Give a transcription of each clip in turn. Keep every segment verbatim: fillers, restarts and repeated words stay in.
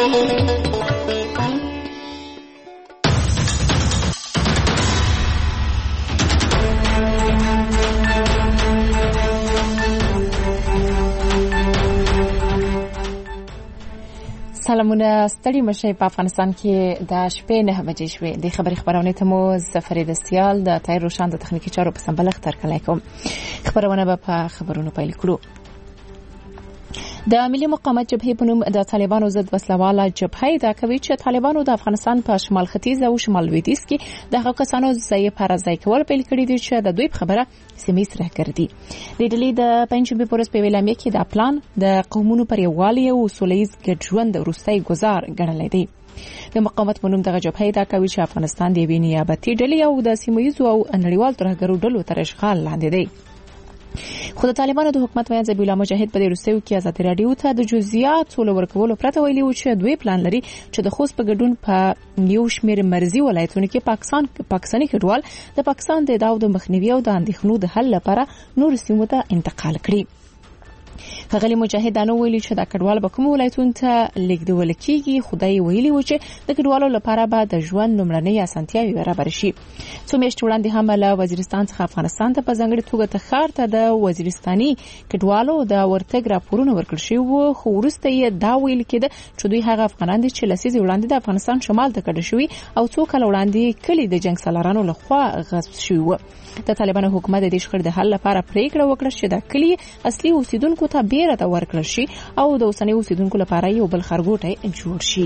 سلامونه ستړي مشه په افغانستان کې د شپې نه بجې شوې د خبري خبرونه ته مو زفری دستیال د تایر روشان د تخنیکی چارو په سمبلغ تر کله کوم خبرونه به په خبرونو پیل کړو. د ملي مقاومت جبهې په نوم د طالبانو ضد وسلواله جبهې دا کوي چې طالبانو د افغانستان په شمال ختیځ او شمال لویدیځ کې د هغو کسانو ځای پر ځای کول پیل کړي دي چې د دوی په خبره سیمې سره ګرځي. د ډلې د پنځمې پورس په ویلامه کې د پلان د قومونو پر یووالي او سولهییز ګډ ژوند وروستي گزار ګڼل دي. د مقاومت په نوم دغه جبهې دا کوي چې افغانستان د یوې نیابتي ډلې او د سیمهییزو او نړیوال ترهګرو ډلو تر اشغال لاندې دی. خو د طالبانو د حکومت ویان ذبیح الله مجاهد په دې وروستیو کې ازادي راډیو ته د جزئیات ورکولو پرته ویلي و چې دوی پلان لري چې د خوست په ګډون په یو شمېر مرزي ولایتونو کې پاکستان پاکستاني کډوال د پاکستان د داو د مخنیوي او د اندېښنو د حل لپاره نور سیمو ته انتقال کړي. غلی مجاهد انو ویلي چې د کډوال به کوم ولایتونو ته لیږدول کیږي. خدای ویلي و چې د کډوالو لپاره به د ژوند لمړنۍ اسانتیاوي برابر شي. څو میاشتې وړاندې هم له وزیرستان څخه افغانستان ته په ځانګړي توګه تخار ته د وزیرستاني کډوالو د ورتګ راپورونه ورکړل شوي وو، خو وروسته یې دا ویل کېده چې دوی هغه افغانان دي چې لسیزې وړاندې د افغانستان شمال ته کډه شوي او څو کال وړاندې کلی د جنگ سالارانو لخوا غصب شوي وو. د طالبانو حکومت د دې شخړې د حل لپاره پریکړه وکړه چې د کلی اصلي اوسیدونکو ته بیرته ورکړل شي او د اوسنۍ اوسیدونکو لپاره یو بل خرګوټی جوړ شي.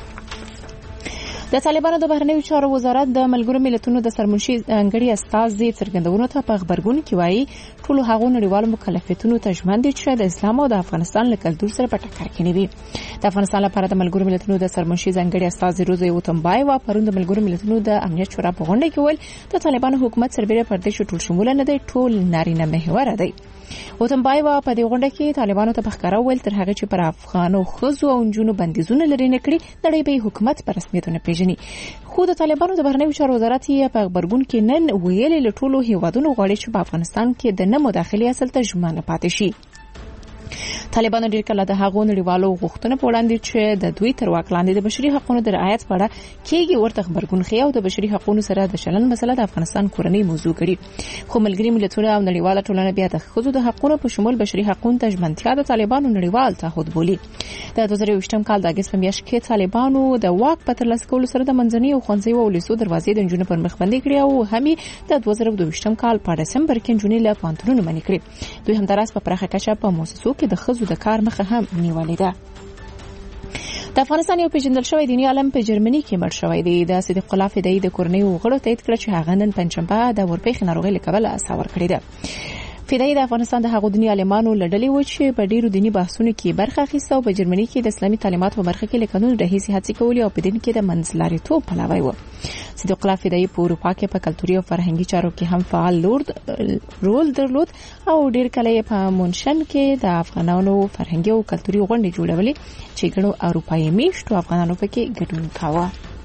د طالبانو د بهرنیو چارو وزارت د ملګرو ملتونو د سرمنشي انګړي استازي څرګندونو ته په خبرګون کې وایي ټول هغه نړیوال مکلفیتونو ته ژمن دي چې د اسلام او د افغانستان له کلتور سره په ټکر کې نه وي. د افغانستان لپاره د ملګرو ملتونو د سرمنشي انګړي استازي روزي وتمبایوا پرون د ملګرو ملتونو د امنیت شورا په غونډه کې ویل د طالبانو حکومت سربېره پردې شو ټول شمول نه دی، ټول نارینه محور دی. وتمبایوا په دې غونډه کې طالبانو ته بخښکاره ویل تر هغه چې پر افغانو خزو او نجونو بندیزونه لري نه کړی نړۍ به حکومت په رسمیت نه پیژني. خو د طالبانو د بهرنیو چارو وزارت یې په خبرګون کې نن ویلي له ټولو هیوادونو غواړي چې په افغانستان کې د نه مداخلې اصل ته ژمنه پاتې شي. طالبانو ډیر کله د هغو نړیوالو غوښتنو په وړاندې چې د دوی تر واک لاندې د بشري حقوقو د رعایت په اړه کېږي ورته خبرګون خي او د بشري حقوقو سره د شلن مسله د افغانستان کورنۍ موضوع کړي. خو ملګری ملتونه او نړیواله ټولنه بیا د ښځو د حقوقو په شمول بشري حقوقو ته ژمنتیا د طالبانو نړیوال تعهد بولي. د دوه زره یوولسم کال د اگست په میاشت کې طالبانو د واک په ترلاسه کولو سره د منځنۍ او ښوونځي او لیسو دروازې د نجونو پر مخ بندي کړې او همي د دوه زره دوه کال په دسمبر کې نجونې له پانتونونو منې کړې. دوی همداراز په پراخه کچه په موسسو کې د ښځو د کار مخه هم نیولې ده. د افغانستان یو پیژندل شوی دیني عالم په جرمني کې مړ شوی دی. د صدیق الله فدایي د کورنۍ غړو تایید کړ چې هغه نن پنځشنبه د ورپېښې ناروغۍ له کبله ساور کړی ده. فدایي د افغانستان د هغو دیني عالمانو لړلې و چې په ډیرو دینی بحثونو کې برخه اخیسته او په جرمني کې د اسلامي تعلیماتو په برخه کې لیکنو د هیڅ هڅې کولې او په دین کې د منځلاریتوب پلوی و. صدیق الله فدایي په اروپا کې په کلتوري او فرهنګي چارو کې هم فعال رول درلود او ډیر کله په مونشن کې د افغانانو فرهنګي او کلتوري غونډې جوړولې چې ګڼو اروپایي میشتو افغانانو پکې ګډون کاوه.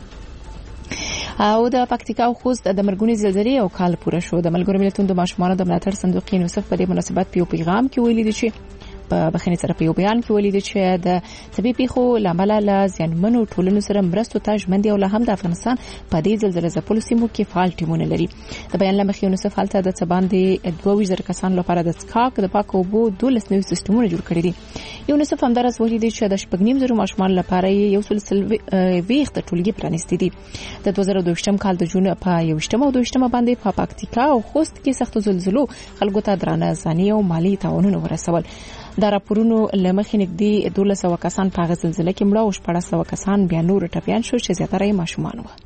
او د پکتیکا او خوست د مرګونی زلزلې او کال پوره شو. د ملګرو ملتونو د ماشومانو د ملاتړ صندوق یونیسف په دې مناسبت په یو پیغام کې ویلي دی چې په بخښنې سره په یو بیان کې ویلي دی چې د طبي پیښو لامل له زیانمنو ټولنو سره مرستو ته ژمن دي او له هم د افغانستان په دې زلزلې ځپلو سیمو کې فعال ټیمونه لري. د بیان لمخې یونیسف هلته د څه باندې دوه ویشت زره کسانو لپاره د څښاک د پاکو اوبو دولس نوي سیستمونه جوړ کړي دي. یونیسف همدارس ویلي دی چې د شپږ نیم زره ماشومان لپاره یو سل ویښت ټولګي پرانیستي دي. د دوه زره دوه کال د جون په یوشتمه او دوشتمه باندې په پکتیکا او خوست کې سخت زلزلو خلکو ته درانه ځاني او مالی تعاونونه ورسول. د راپورونو لمخې نږدې دولس سوه کسان په زلزلې کې مړه او شپږ سوه کسان بیا نور ټپيان شو چې زیاتره یې ماشومان وو.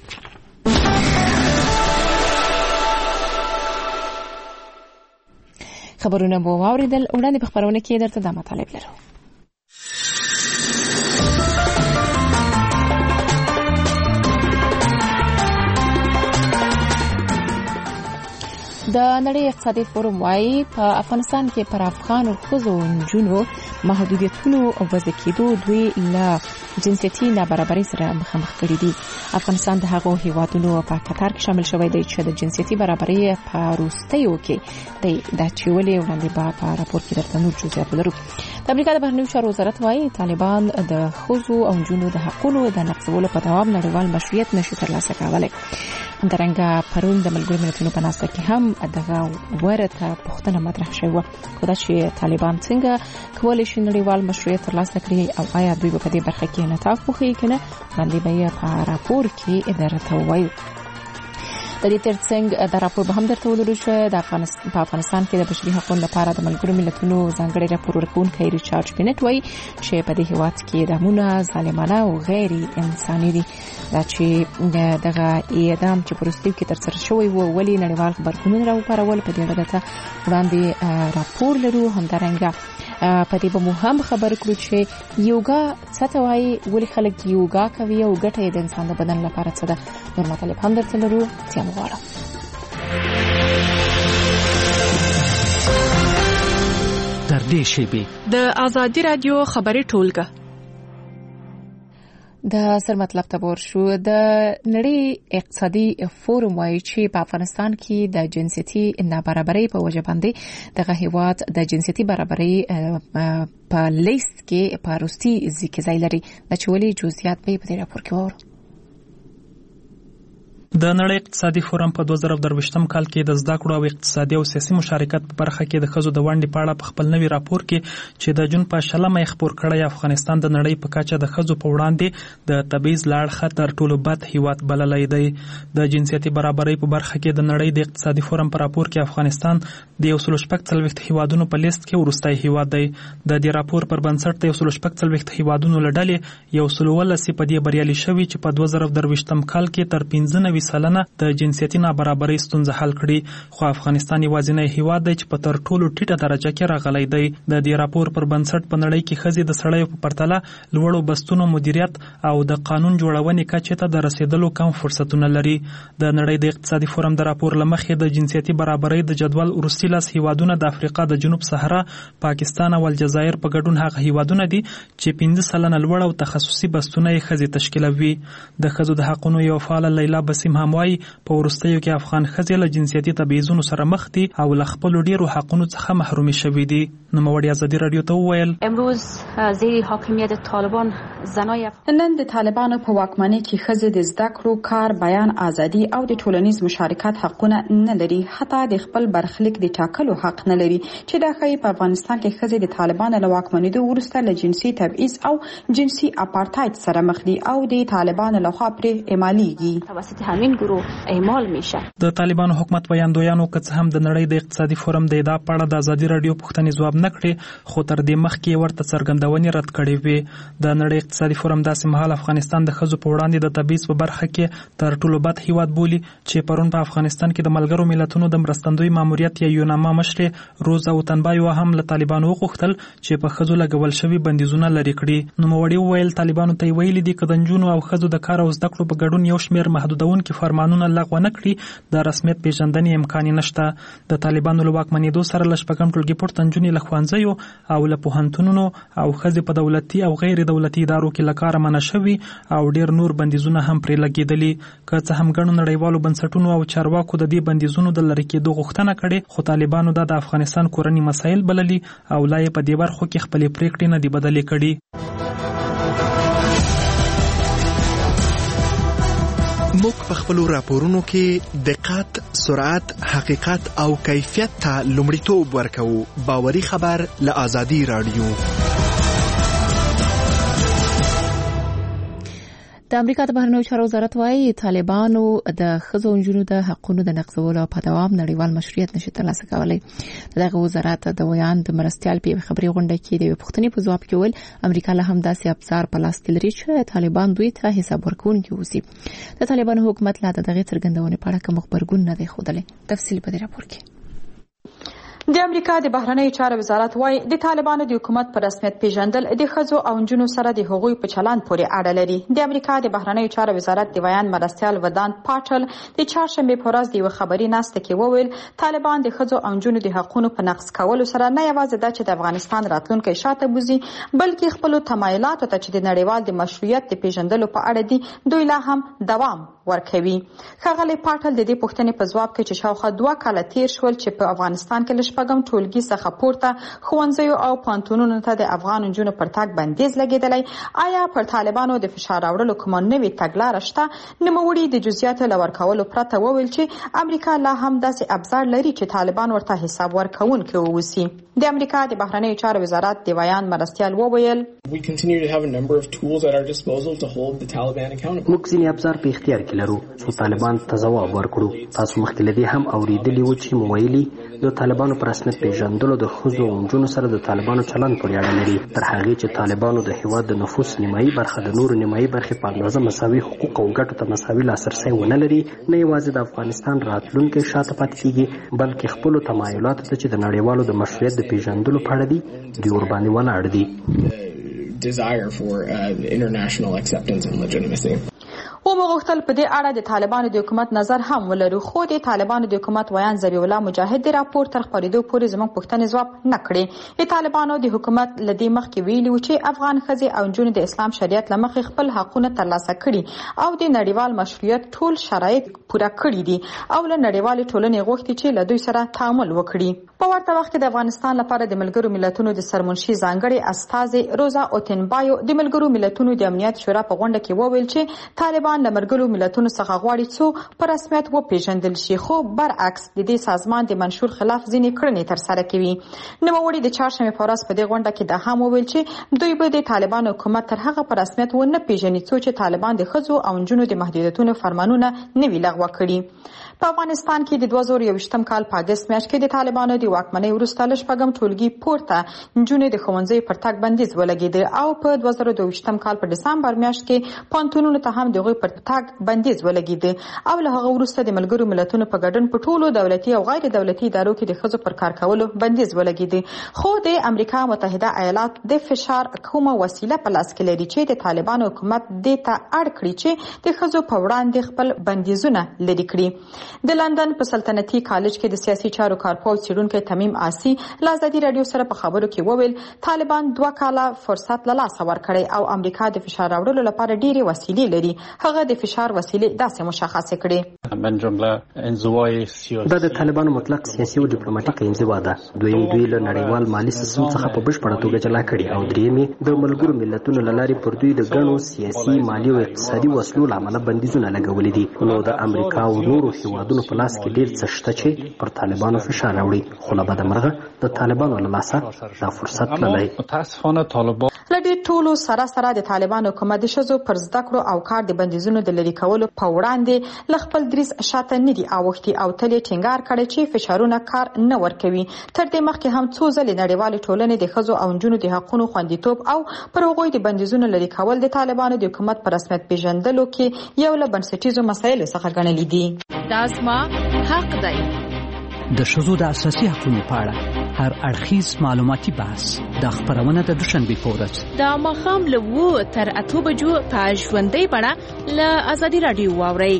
خبرونه مو واوریدل. وړاندې په خبرونه کې درته د مطالب لرو. د نړۍ اقتصادي فورم وايي په افغانستان کې پر افغان ښځو او نجونو محدودیتونو او وضع کېدو دوی له جنسيتي نابرابرۍ سره مخامخ کړي دي. افغانستان د هغو هیوادونو په قطار کې شامل شوی دی چې د جنسيتي برابرۍ په وروستیو کې دی دا چې ولې وړاندې به په راپور کې درته نور جزئیات ولرو. د امریکا د بهرنیو چارو وزارت وايي طالبان د ښځو او نجونو د حقوقو د نقضولو په دوام نړیوال مشروعیت نشي ترلاسه کولی. همدارنګه پرون د ملګرو ملتونو په ناسته کې هم دغه ورته پوښتنه مطرح شوې وه خو دا چې طالبان څنګه کولی شي نړیوال مشروعیت ترلاسه کړي او آیا دوی په دې برخه کې انعطاف وښیي که نه وړاندې به یې په راپور کې درته ووایو. د دې ترڅنګ د راپور به هم درته ولرو چې د افغانستان په افغانستان کې د بشري حقوقو لپاره د ملګرو ملتونو ځانګړي راپور ورکوونکی ریچارډ بنټ وایي چې په دې هیواد کې دامونه ظالمانه او غیر انساني دي. دا چې دغه اعدام چې په وروستیو کې ترسره شوی و ولې نړیوال غبرګونونه راوپارول په دې اړه ته وړاندې راپور لرو. همدارنګه په دې به مو هم خبر کړو چې یوګا څه ته وایي ولې خلک یوګا کوي او ګټه یې د انسان د بدن لپاره څه ده. نور مطالب هم درته لرو سیام غواړم. در دې شیبې د ازادي رادیو خبري ټولګه د سر مطلب ته ورشو. د نړۍ اقتصادي فورم وايي چې په افغانستان کې د جنسيتي نابرابرۍ په وجه باندې دغه هیواد د جنسيتي برابرۍ په لیست کې په وروستي ځای کې ځای لري. د چولې جزئیات به په دې راپور کې وره. د نړۍ اقتصادي فورم په دوه زره درویشتم کال کې د زده کړو او اقتصادي او سیاسي مشارکت په برخه کې د ښځو د ونډې په اړه په خپل نوي راپور کې چې د جون په شلمه یې خپور کړی افغانستان د نړۍ په کچه د ښځو په وړاندې د تبعیض له اړخه تر ټولو بد هیواد بللی دی. د جنسیتي برابرۍ په برخه کې د نړۍ د اقتصادي فورم په راپور کې افغانستان د یو سل شپږ څلوېښت هیوادونو په لیست کې وروستی هیواد دی. د دې راپور پر بنسټ د یو سل شپږ څلوېښت هیوادونو له ډلې یو سل اوولس په دې بریالي شوي چې په دوه زره درویشتم کال کې تر پنځه نوي سلنه د جنسيتي نابرابرۍ ستونزه حل کړي. خو افغانستان یوازینی هیواد دی چې په تر ټولو ټیټه درجه کې راغلی دی. د دې راپور پر بنسټ په نړۍ کې ښځې د سړیو په پرتله لوړو بستونو مدیریت او د قانون جوړونې کچې ته د رسیدلو کم فرصتونه لري. د نړۍ د اقتصادي فورم د راپور له مخې د جنسيتي برابرۍ د جدول وروستي لاس هیوادونه د افریقا د جنوب صحرا، پاکستان او الجزایر په ګډون هغه هیوادونه دي چې پنځه سلنه لوړ او تخصصي بستونه یې ښځې تشکیلوي. د ښځو د حقونو یو فعاله لیلا بسیم هم وایي په وروستیو کې افغان ښځې له جنسیتي تبعیضونو سره مخ دي او له خپلو ډیرو حقونو څخه محرومې شوي دي. نوموړي ازادي رادیو ته وویل امروز زیر حاکمیت طالبان زنای نن د طالبانو په واکمنۍ کې ښځې د زده کړو، کار، بیان ازادي او د ټولنیز مشارکت حقونه نه لري، حتی د خپل برخلیک د ټاکلو حق نه لري چې دا ښایي په افغانستان کې ښځې د طالبانو له واکمنېدو وروسته له جنسي تبعیض او جنسي اپارتاید سره مخ دي او د طالبانو لخوا پرې اعمالیږي. توسط همین گروه اعمال میشه. د طالبانو حکومت ویاندویانو که څه هم د نړۍ د اقتصادي فورم د ادعا په اړه د ازادي رادیو پوښتنې ځواب نه کړې خو تر دې مخکې ورته څرګندونې رد کړې وې. د نړۍ اقتصادي فورم داسې مهال افغانستان د ښځو په وړاندې د تبعیض په برخه کې تر ټولو بد هیواد بولي چې پرون په افغانستان کې د ملګرو ملتونو د مرستندوی ماموریت یا یوناما مشرې روزا وطنبایو هم له طالبانو وغوښتل چې په ښځو لګول شوي بندیزونه لرې کړي. نوموړي وویل طالبانو ته یې ویلي دي که د نجونو او ښځو د کار او زده کړو په ګډون یو شمېر محدودونکي فرمانونه لغوه نه کړي د رسمیت پیژندنې امکان نشته. د طالبانو له واکمنېدو سره له شپږم ټولګي پورته نجونې له ښوونځیو او له پوهنتونونو او ښځې په دولتي او غیر دولتي ادارو کې له کاره منع شوي او ډېر نور بندیزونه هم پرې لګېدلي. که څه هم ګڼو نړیوالو بنسټونو او چارواکو د دې بندیزونو د لرې کېدو غوښتنه کړې خو طالبانو دا د افغانستان کورني مسایل بللي او لا یې په دې برخو کې خپلې پرېکړې نه دي بدلې کړي. موږ په خپلو راپورونو کې دقت، سرعت، حقیقت او کیفیت ته لومړیتوب ورکوو. باوري خبر له ازادي رادیو. د امریکا د بهرنیو چارو وزارت وايي طالبانو د ښځو او نجونو د حقونو د نقضولو په دوام نړیوال مشروعیت نشي ترلاسه کولی. دغه وزارت د ویان د مرستیال په خبري غونډه کې د پوښتنې په ځواب کې ویل امریکا له هم داسې ابزار په لاس کې لري چې طالبان دوی ته حساب ورکوونکي اوسي. د طالبانو حکومت لا د دغه څرګندونې په اړه کوم خبرګون نه دی ښودلی. تفصیل په دې راپور کې. د امریکا د بهرنیو چارو وزارت وايي د طالبانو د حکومت په رسمیت پیژندل د ښځو او نجونو سره د هغوی په چلند پورې اړه لري. د امریکا د بهرنیو چارو وزارت د بیان مرستیال ودان پاټل د چهارشنبه په ورځ د یو خبري ناسته کې وویل طالبان د ښځو او نجونو د حقوقو په نقض کولو سره نه یوازې د چې د افغانستان راتلونکي شاته بوزي بلکې خپل تمایلات ته چې د نړیوال د مشروعیت د پیژندلو په اړه دي دوی لا هم دوام ورکوي. ښاغلی پاټل د دې پوښتنې په ځواب کې چې شاوخوا دوه کاله تیر شول چې په افغانستان کې له شپږم ټولګي څخه پورته ښوونځیو او پوهنتونونو ته د افغان نجونو پر تګ بندیز لګېدلی، آیا پر طالبانو د فشار راوړلو کومه نوې تګلاره شته؟ نوموړي د جزئیاتو له ورکولو پرته وویل چې امریکا لا هم داسې ابزار لري چې طالبان ورته حساب ورکوونکي واوسي. د امریکا د بهرنیو چارو وزارت د بیان مرستیال وویل موږ ځینې ابزار په اختیار کې لرو چې طالبان ته ځواب ورکړو. تاسو مخکې له دې هم اورېدلي وو چې مو ویلي د طالبانو په رسمیت پیژندلو د ښځو او نجونو سره د طالبانو چلند پورې اړه لري. تر هغې چې طالبانو د هېواد د نفوس نیمایي برخه د نورو نیمایي برخې په اندازه مساوي حقوق او ګټو ته مساوي لاسرسی ونه لري، نه یوازې د افغانستان راتلونکی شاته پاتې کېږي بلکې خپلو تمایلاتو ته چې د نړیوالو د مشروعیت د پیژندلو په اړه دي دوی ورباندې ولاړ دي. desire for uh, international acceptance and legitimacy. و مغوښتل په دې اړه د طالبانو د حکومت نظر هم ولرو، خو د طالبانو د حکومت ویان ذبیح الله مجاهد د راپور تر خپرېدو پورې زموږ پوښتنې ځواب نه کړې. د طالبانو د حکومت له دې مخکې ویلي و چې افغان ښځې او نجونې د اسلام شریعت له مخې خپل حقونه ترلاسه کړي او د نړیوال مشروعیت ټول شرایط پوره کړي دي او له نړیوالې ټولنې غوښتي چې له دوی سره تعامل وکړي. په ورته وخت کې د افغانستان لپاره د ملګرو ملتونو د سرمنشي ځانګړي استازي روزا اوتنبایو د ملګرو ملتونو د امنیت شورا په غونډه کې وویل چې طالبان له ملګرو ملتونو څخه غواړي څو په رسمیت وپیژندل شي، خو برعکس د دې سازمان د منشور خلاف ځینې کړنې ترسره کوي. نوموړي د چهارشنبې په ورځ په دې غونډه کې دا هم وویل چې دوی به د طالبانو حکومت تر هغه په رسمیت ونه پیژني څو چې طالبان د ښځو او نجونو د محدودیتونو فرمانونه نه وي لغوه کړي. په افغانستان کې د دوه زره یوویشتم کال په اګست میاشت کې د طالبانو د واکمنۍ وروسته له شپږم ټولګي پورته نجونې د ښوونځیو پر تګ بندیز ولګېده او په دوه زره دوه ویشتم کال په ډسمبر میاشت کې پوهنتونونو ته هم د هغوی پر تګ بندیز ولګېده او له هغه وروسته د ملګرو ملتونو په ګډون په ټولو دولتي او غیر دولتي ادارو کې د ښځو پر کار کولو بندیز ولګېده. خو د امریکا متحده ایالات د فشار کومه وسیله په لاس کې لري چې د طالبانو حکومت دې ته اړ کړي چې د ښځو په وړاندې خپل بندیزونه لرې کړي. د لندن په سلطنتي کالج کې د سیاسي چارو کارپوه څېړونکی تمیم آسی له ازادي راډیو سره په خبرو کې وویل طالبان دوه کاله فرصت له لاسه ورکړی او امریکا د فشار راوړلو لپاره ډېرې وسیلې لري. هغه د فشار وسیلې داسې مشخصې کړې. دا د طالبانو مطلق سیاسي او ډیپلوماټیکه انزوا ده. دویم دوی له نړیوال مالي سیستم څخه په بشپړه توګه جلا کړي او دریم د ملګرو ملتونو له لارې پر دوی د ګڼو سیاسي مالي او اقتصادي وسلو له امله بندیزونه لګولي دي. نو د امریکا او نورو هیوادونو په لاس کې ډېر څه شته چې پر طالبانو فشار راوړي، خو له بده مرغه د طالبانو له لاسه دا فرصت تللی. متاسفانه طالبان له دې ټولو سره سره د طالبانو حکومت د ښځو پر زده کړو او کار د بندیزونو د لرې کولو په وړاندې له خپل دریځ شاته نه دي اوښتي او تل یې ټینګار کړی چې فشارونه کار نه ورکوي. تر دې مخکې هم څو ځلې نړیوالې ټولنې د ښځو او نجونو د حقونو خوندیتوب او پر هغوی د بندیزونو لرې کول د طالبانو د حکومت په رسمیت پیژندلو کې یو له بنسټیزو مسایلو څخه ګڼلي دي. دا زما حق دی. د ښځو د اساسي حقونو په اړه هر اړخیز معلوماتي بحث د خپرونه د دوشنبې په ورځ د ماښام له اوو تر اتو بجو په ژوندۍ بڼه له ازادي راډیو واورئ.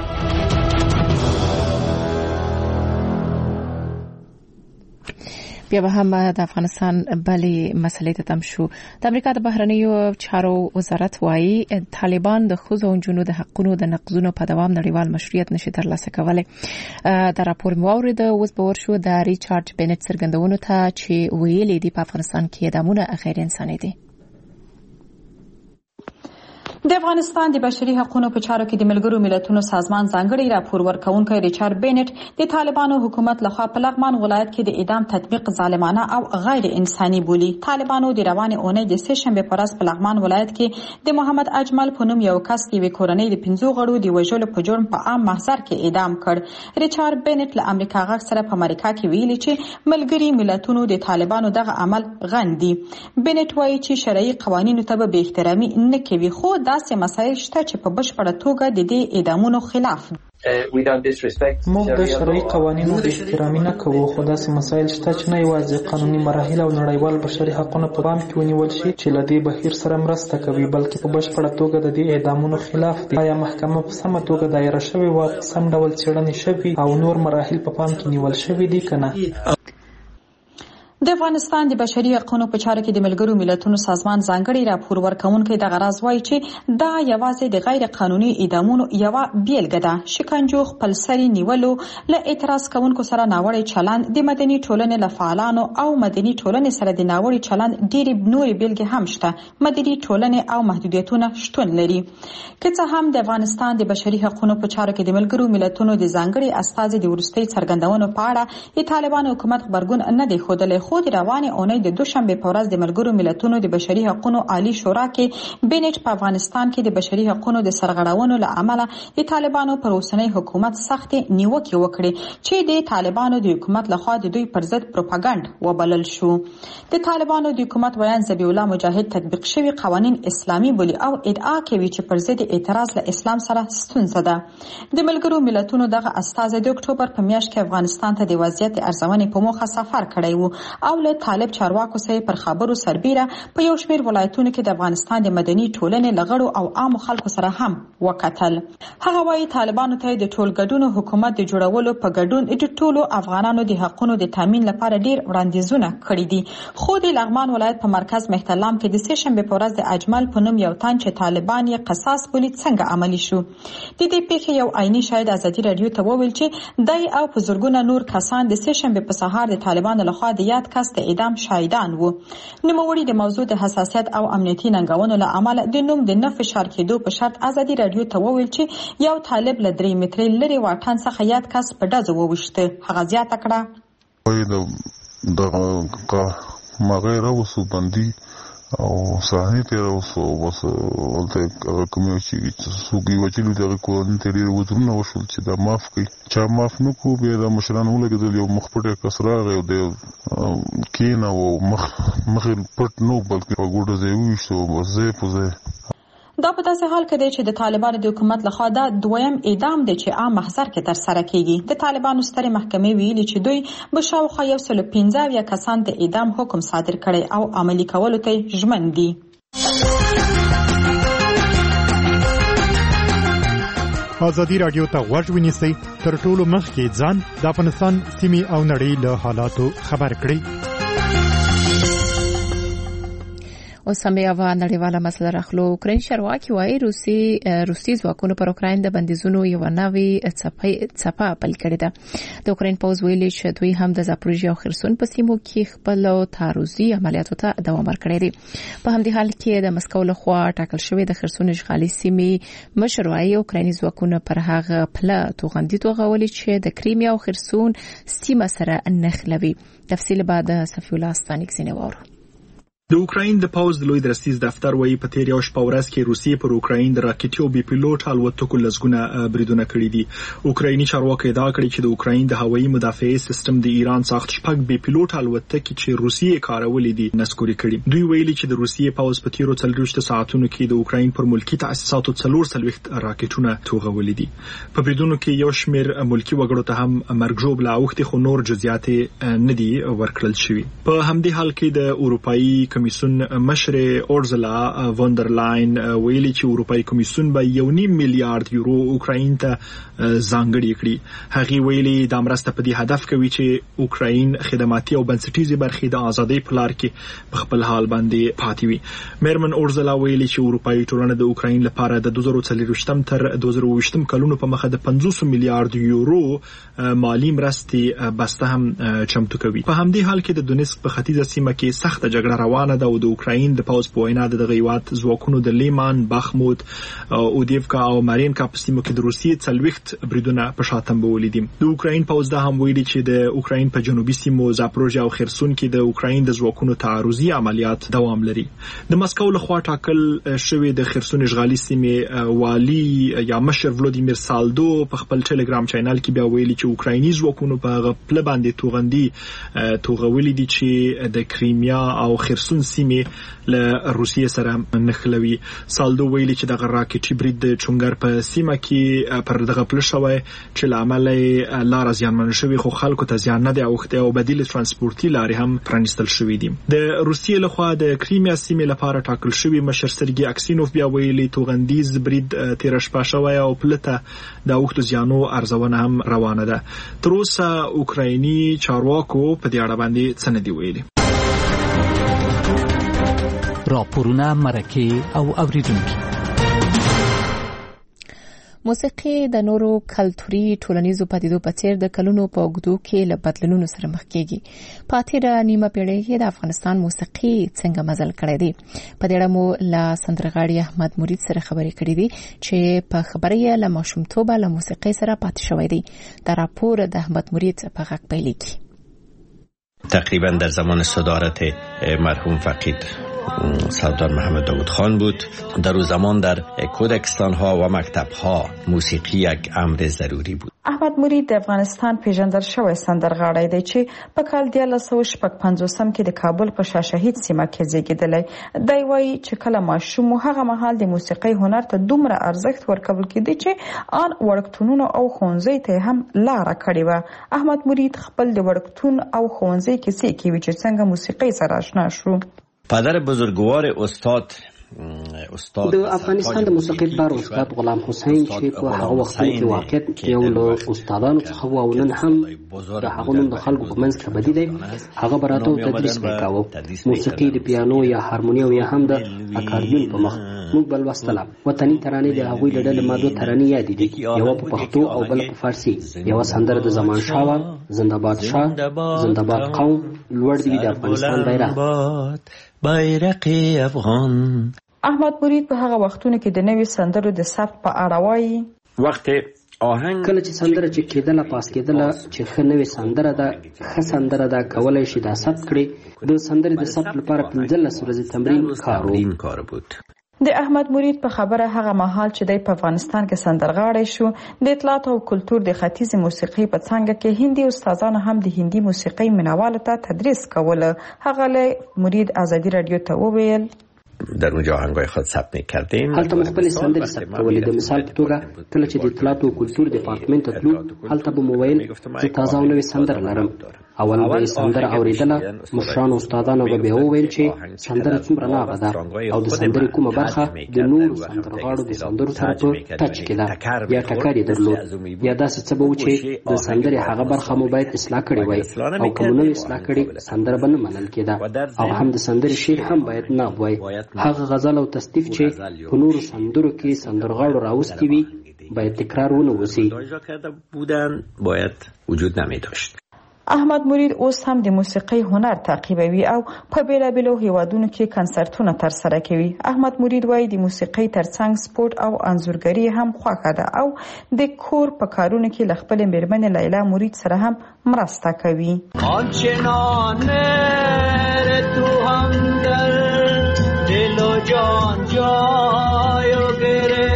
بیا به هم د افغانستان بلې مسلې ته تم شو. د امریکا د بهرنیو چارو وزارت وايي طالبان د ښځو او نجونو د حقونو د نقضونو په دوام نړیوال مشروعیت نشي ترلاسه کولی. دا راپور مو اورید. اوس به ورشو د ریچارډ بینټ څرګندونو ته چې ویلي دي په افغانستان کې اعدامونه غیر انساني دي. د افغانستان د بشري حقوقو په چارو کې د ملګرو ملتونو سازمان ځانګړي راپور ورکونکي ریچارډ بینټ د طالبانو حکومت لخوا په لغمان ولایت کې د اعدام تطبیق ظالمانه او غیر انساني بولي. طالبانو د روانې اونۍ د سه شنبه په ورځ په لغمان ولایت کې د محمد اجمل په نوم یو کس د یوې کورنۍ د پنځو غړو د وژلو په جرم په عام محضر کې اعدام کړ. ریچارډ بینټ له امریکا غږ سره په امریکا کې ویلي چې ملګري ملتونو د طالبانو دغه عمل غندي. بینټ وایي چې شرعي قوانینو ته به احترامي نه کوي، خو دا داسې مسایل شته چې په بشپړه توګه د دې اعدامونو خلاف موږ د شرعي قوانینو د احترامي نه کوو، خو داسې مسایل شته چې نه یوازې قانوني مراحل او نړیوال بشري حقونه په پام کې ونیول شي چې له دې بهیر سره مرسته کوي، بلکې په بشپړه توګه د دې اعدامونو خلاف دي. آیا محکمه په سمه توګه دایره شوې وه، سم ډول څېړنې شوي او نور مراحل په پام کې نیول شوي دي که نه؟ د افغانستان د بشري حقوقو په چارو کې د ملګرو ملتونو سازمان ځانګړي راپور ورکوونکی د غراز وایي چې دا یوازې د غیر قانوني اعدامونو یوه بیلګه ده. شکنجو، خپلسري نیولو، له اعتراض کوونکو سره ناوړه چلند، د مدني ټولنې له فعالانو او مدني ټولنې سره د ناوړه چلند ډېرې نورې بیلګې هم شته. مدني ټولنې او محدودیتونه شتون لري. که څه هم د افغانستان د بشري حقوقو په چارو کې د ملګرو ملتونو د ځانګړي استازي د وروستي څرګندونو په اړه د طالبانو حکومت غبرګون نه دی ښودلی، خو د روانې اونۍ د دوشنبه په ورځ د ملګرو ملتونو د بشري حقوقو عالی شورا کې بینټ په افغانستان کې د بشري حقوقو د سرغړونو له امله د طالبانو پر اوسنۍ حکومت سخت نیوکې وکړې چې د طالبانو د حکومت لخوا د دوی پر ضد پروپاګاندا وبلل شو. د طالبانو د حکومت ویان ذبیح الله مجاهد تطبیق شوی قوانین اسلامي بولي او ادعا کوي چې پر ضد اعتراض له اسلام سره ستونزه ده. د ملګرو ملتونو دغه استازي د اکتوبر په میاشت کې افغانستان ته د وضعیت ارزونې په موخه سفر کړی وو او له طالب چارواکو سره پر خبرو سربیره په یو شمېر ولایتونو کې د افغانستان د مدني ټولنې لغړو او عامو خلکو سره هم وکتل. هغه وايي طالبانو ته د ټولګډونو حکومت د جوړولو په ګډون د ټولو افغانانو د حقوقو د تامین لپاره ډیر وړاندیزونه کړي دي، خو د لغمان ولایت په مرکز مهترلام کې د سه شنبه په ورځ د اجمل په نوم یو تن چې طالبان یې قصاص بولي څنګه عملی شو. د دې پیښې یو عیني شاهد ازادي رادیو ته وویل چې دای او په زرګونه نور کسان د سه شنبه په سهار د طالبانو لخوا د یاد کس د اعدام شاهدان وو. نوموړي د موضوع د حساسیت او امنیتي ننګونو له امله د نوم د نه فشار کېدو په شرط ازادي رادیو ته وویل چې یو طالب له درې مترې لرې واټن څخه یاد کس په ډزو وویشته. هغه زیاته کړه د مغیر اوسو بندي او صحنه تیر اوسو بس ولته کومه چې سوګي وچلو دغه کولن تیر وزرونه وشول چې دا معاف کړي چا معاف نو کو به د مشرانو لګیدل یو مخپټه کسراغه او د کینا او مخ مخ پټ نو بلکې په ګوډه ځای وشو وزه پوزه. دا په داسې حال کې دی چې د طالبانو د حکومت لخوا دا دویم اعدام دی چې عام محضر کې ترسره کیږي. د طالبانو سترې محکمې ویلي چې دوی به شاوخوا یو سل پنځه اویا کسان د اعدام حکم صادر کړي او عملي کولو ته ژمن دي. ازادي رادیو ته غوږ ونیسئ، تر ټولو مخکې ځان د افغانستان سیمې او نړۍ له حالاتو خبر کړئ. اوس هم یو نړیواله مسله راخلو. اوکراین چارواکي وایي روسي روسي ځواکونو پر اوکراین د بندیزونو یو نوې څپه څپه بل کړې ده. د اوکراین پوز ویلي چې دوی هم د زاپروژیا او خرسون په سیمو کې خپل تعرضي عملیاتو ته دوام ورکړی دی. په همدې حال کې د مسکو لخوا ټاکل شوی د خرسون اشغالي سیمې مشر وایي اوکرایني ځواکونه پر هغه پله توغندي توغولي چې د کریمیا او خرسون سیمه سره نښلوي. تفصیل بعد صفی الله استانیک سینوارو. د اوکراین د پوز د لوی درستیز دفتر وایي په تیر یو شپه ورځ کې روسیې پر اوکراین د راکټ او بي پیلوټ الوتکو لزګونه بریدونه کړي دي. اوکرایني چارواکي ادعا کړې چې د اوکراین د هوایي مدافعي سیستم د ایران ساخت شپږ بي پیلوټ الوتکې چې روسیې کارولې دي نسکوري کړي. دوی ویلي چې د روسیې پوز په تیرو څلوېښت ساعتونو کې د اوکراین پر ملکی تاسیساتو څلور څلوېښت راکټونه توغولې دي. په بریدونو کې یو شمېر ملکی وګړو ته هم مرګ ژوبله اوښتې، خو نور جزئیات نه دي ورکړل شوي. په همدې حال کې د اروپایي کمیسیون مشر اورزلا وندرلاین ویلي چې اروپایي کمیسیون به یو نیم میلیارډ یورو اوکراین ته ځانګړي کړي. هغه ویلي د مرسته په دې هدف کوي چې اوکراین خدماتي او بنسټیزي برخې د ازادۍ په لار کې په خپل حال باندې پاتې وي. میرمن اورزلا ویلي چې اروپایي ټولنه د اوکراین لپاره د دوه زره څلوېښتم تر دوه زره اووه کلونو په مخه د پنځوس میلیارډ یورو مالی مرستې بسته هم چمتو کوي. په همدې حال کې د دونیسک په ختیځه سیمه کې سخت جګړه روانه ده او د اوکراین د پوز په وینا د غیوات ځواکونو د لیمان، بخموت، اودیفکا او مارینکا په سیمو کې د روسیې څلوېښت بریدونه په شاتم بولې دي. د اوکراین پوز دا هم ویلي چې د اوکراین په جنوبي سیمو زاپروژیا او خرسون کې د اوکراین د ځواکونو تعرضي عملیات دوام لري. د مسکو لخوا ټاکل شوی د خرسون اشغالي سیمې والی یا مشر ولودیمیر سالدو په خپل ټلګرام چینل کې بیا ویلي چې اوکرایني ځواکونو په غفله باندې توغندي توغولې دي چې د کریمیا او خرسون شپږ سیمې له روسیې سره نښلوي. سالدو ویلي چې د راکټي برید د چونګر په سیمه کې پر دغه پل شوی چې لامل لار زیانمن شوی، خو خلکو ته زیان نه دی اوخته او بدیل ترانسپورتي لارې هم پرانستل شوې دي. د روسیې لخوا د کریمیا سیمې لپاره ټاکل شوی مشر سرګي اکسینوف بیا ویلي توغندیز برید تیر شپه شوی او پلته د اوخته زیانو ارزونه هم روانه ده. تر اوسه اوکرایني چارواکو په دې اړه باندې څه نه دی ویلي. راپورونه مرکه او اوریدونکي. موسیقي د نورو کلتوري ټولنیزو پدیدو په څیر د کلونو په اوږدو کې له بدلونونو سره مخ کیږي. په تیره نیمه پیړۍ کې د افغانستان موسیقي څنګه مزل کړی دی؟ په دې اړه مو له سندرغاړي احمد مرید سره خبرې کړې دي چې په خبره یې له ماشومتوبه له موسیقي سره پاتې شوی دی. دا راپور د احمد مرید په غږ پیلېږي. تقریبا در زمان صدارت مرحوم فقید سردار محمد داود خان بود. در اون زمان در کودکستان ها و مکتب ها موسیقی یک امر ضروری بود. احمد مرید د افغانستان پیژندل شوی سندرغاړی دی چې په کال د لس سوه شپږ پنځوسم کې د کابل په شاه شهید سیمه کې زیږیدلی. دی وایي چې کله ماشوم هغه مهال د موسیقي هنر ته دومره ارزښت ورکول کېده چې آن وړکتونونو او ښوونځي ته هم لاره کړې وه. احمد مرید خپل د وړکتون او ښوونځي کیسې کوي چې څنګه موسیقي سره آشنا شو. پدر بزرگوار استاد د افغانستان د موسیقي پلار استاد غلام حسین چې په هغه وخت کې واقعیت یو له استادانو څخه و او نن هم د هغه نوم د خلکو په منځ کې بدی دی. هغه براته تدریس وکاوه موسیقي د پیانو یا هارمونی او یا هم د اکاردیون په مخ. موږ بل وستله وطني ترانې د هغوی له ډلې مادو ترانې یادې دي، یوه په پښتو او بل په فارسي. یوه سندره د زمان شاه وه، زنده‌باد شاه، زنده‌باد قوم، لوړ دی د افغانستان بیرغ بیرق افغان. احمد مرید په هغه وختونو کې د نوې سندرو د ثبت په اړه وایي. وخت آهنګ کله چې سندره چې کېدله پاس کېدله چې ښه نوې سندره ده، ښه سندره ده، کولی شي دا ثبت کړي. د سندرې د ثبت لپاره پنځلس ورځې تمرین کار بود. د احمد مرید په خبره هغه مهال چې دی په افغانستان کې سندرغاړی شو، د اطلاعات او کلتور د ختیځ موسیقي په څانګه کې هندي استادانو هم د هندي موسیقي مینوالو ته تدریس کوله. هغه له مرید آزادي رادیو ته وویل در اونجا آهنگای خود ثبت می‌کردیم. هلته مخبل سندرې ثبت کولې. د مثال په توګه کله چې د اطلاعات او کلتور دیپارتمنت ته تلو، هلته به مو ویل چې تازه او نوې سندره لرم. اول به سندره اوریدله، مشرانو استادانو به به وویل چې سندره څومره ناغه ده او د سندرې کومه برخه د نورو سندرغاړو د سندرو سره په ټچ کې ده یا ټکر یې درلود یا داسې څه به و چې د سندرې هغه برخه مو باید اصلاح کړې وای او که مو نه اصلاح کړې سندره به نه منل کېده او هم د سندرې شعر هم باید ناب وای. هغه غزل او تصنیف چې په نورو سندرو کې سندرغاړو راوستي وي باید تکرار ونه وسی. باید وجود نمی داشت. احمد مرید اوس هم د موسیقي هنر تعقیبوي او په بیلابیلو هیوادونو کې کنسرتونه ترسره کوي. احمد مرید وایي د موسیقي ترڅنګ سپورت او انځورګري هم خوښه ده او د کور په کارونو کې له خپلې میرمنې لیلا مرید سره هم مرسته کوي. آنچنان تو هم در دل و جان جای گره.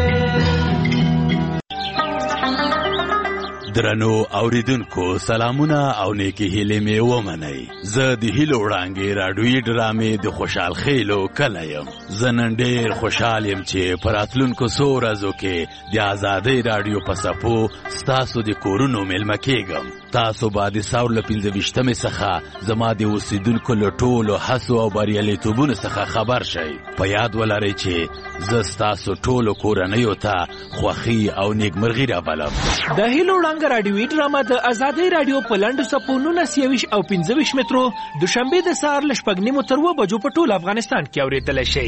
درنو اوریدونکو سلامونه او نیکی هیلې مې ومنئ. زه د هیلو وړانګې راډیویي ډرامې د خوشحال خیلو کلی یم. زه نن ډېر خوشحال یم چې په راتلونکو څو ورځو کې د ازادۍ راډیو په څپو ستاسو د کورونو میلمه کېږم. تاسو به د ساور له پنځه ویشتمې څخه زما د اوسېدونکو له ټولو هڅو او بریالیتوبونو څخه خبر شئ. په یاد ولرئ چې زه ستاسو ټولو کورنیو ته خوښي او نیکمرغي رابلم. د هیلو وړانګه راډیویي ډرامه د ازادۍ راډیو په لنډو څپو نولس یویشت او پنځه ویشت مترو دوشنبې د سهار له شپږ نیمو تر اوه بجو په ټول افغانستان کې اورېدلی شئ.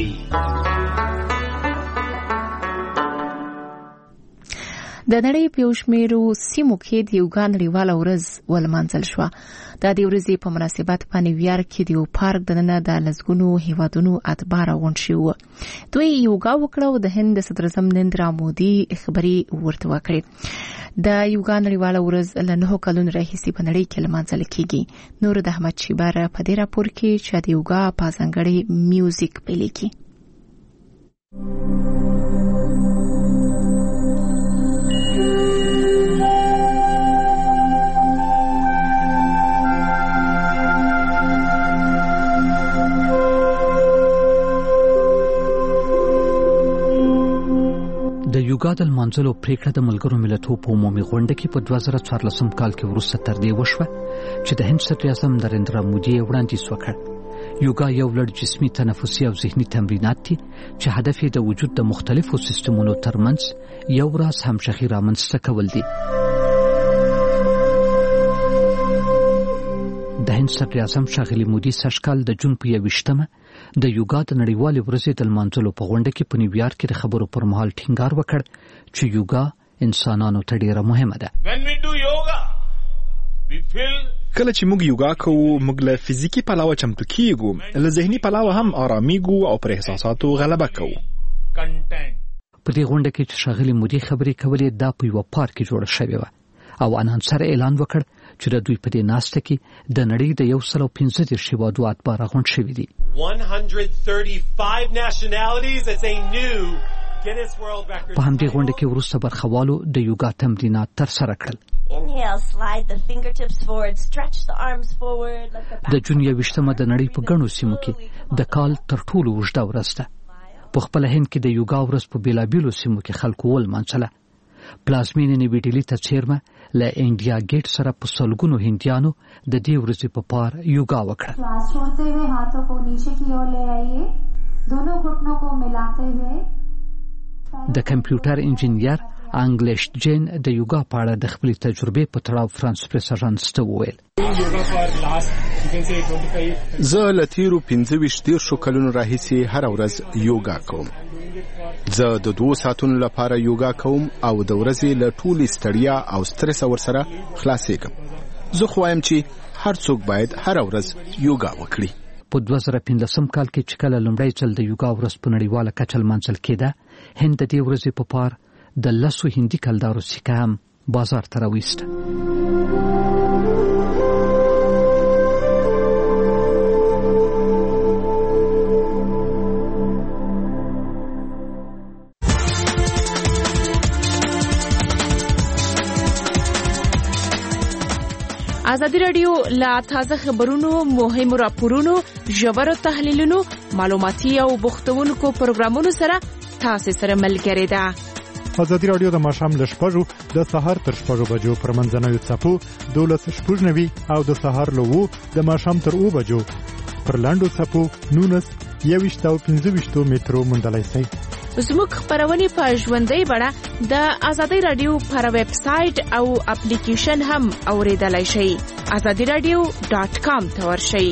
د نړۍ په یو شمېرو سیمو کې د یوګا نړیواله ورځ ولمانځل شوه. د دې ورځې په مناسبت په نیویارک کې د یو پارک دننه د لسګونو هیوادونو اتباع راغونډ شوي وو. دوی یوګا وکړه او د هند د صدراعظم نریندرا مودي خبرې ورته وکړې. د یوګا نړیواله ورځ له نهو کلونو راهیسې په نړۍ کې لمانځل کېږي. نور د احمد شیبر په دې راپور کې چې د یوګا په ځانګړي میوزیک پیلیږي. د یوګا د لمانځلو پریکړه د ملګرو ملتونو په عمومي غونډه کې په دوه زره څوارلسم کال کې وروسته تر دې وشوه چې د هند صدر اعظم نریندرا مودي یې وړاندیز وکړ. یوګا یو لړ جسمي، تنفسي او ذهني تمرینات دي چې هدف یې د وجود د مختلفو سیستمونو ترمنځ یو راز همغږي رامنځته کول دي. د هند صدر اعظم ښاغلي مودي سږکال د جون په یویشتمه د یوګا د نړیوالې ورځې د لمانځلو په غونډه کې په نیویارک کې د خبرو پر مهال ټینګار وکړ چې یوګا انسانانو ته ډیره مهمه ده. کله چې موږ یوګا کوو، موږ له فزیکی پلوه چمتو کیږو، له ذهني پلوه هم آرامیږو او پر احساساتو غلبه کوو. په دې غونډه کې چې ښاغلي مودي خبرې کولې، دا په یوه پارک کې جوړه شوې وه او انانسر اعلان وکړ چې د دوی په دې ناسته کې د نړۍ د یو سل او پنځه دېرش هېوادو اتباع راغونډ شوي دي. په همدې غونډه کې وروسته برخوالو د یوګا تمرینات ترسره کړل. د جون یویشتمه د نړۍ په ګڼو سیمو کې د کال تر ټولو اوږده ورځ ده. په خپله هند کې د یوګا ورځ په بېلابېلو سیمو کې خلکو ولمانځله. پلازمینې نوي ډیلي ته څیرمه له انډیا ګیټ سره په سلګونو هندیانو د دې ورځې په پار یوګا وکړه. د کمپیوټر انجینیر انګلیش جین د یوګا په اړه د خپلې تجربې په تړاو فرانس پریس اژانس ته وویل: زه له تیرو پنځه ویشت دېرشو کلونو راهیسې هره ورځ یوګا کوم. زه د دوه ساعتونو لپاره یوګا کوم او د ورځې له ټولې ستړیا او سترس ورسره خلاصېږم. زه خو وایم چې هر څوک باید هره ورځ یوګا وکړي. په دوه زره پنځلسم کال کې چې کله لومړی ځل د یوګا ورځ په نړیواله کچه لمانځل کېده، هند د دې ورځې په پار د لسو هندي کلدارو سکه هم بازار ته راویسته. ازادي راډیو لا تازه خبرونو، مهمو راپورونو، ژورو تحلیلونو، معلوماتي او بوختونکو پروګرامونو سره تاسو سره ملګری ده. ازادي راډیو د ماښام له شپږو د سهار تر شپږو بجو پر منځنوي څپو دولس شپږ نوي او د سهار له اوو د ماښام تر اوو بجو پر لاندو څپو نولس یوویشت او پنځه ویشتو مترو موندلی شئ. زموږ خبرونه په ژوندۍ بڼه د ازادي راډیو پر ویب سټ او اپلیکیشن هم اوریدلای شئ. ازادي راډیو ډاټ کام ته ورشئ.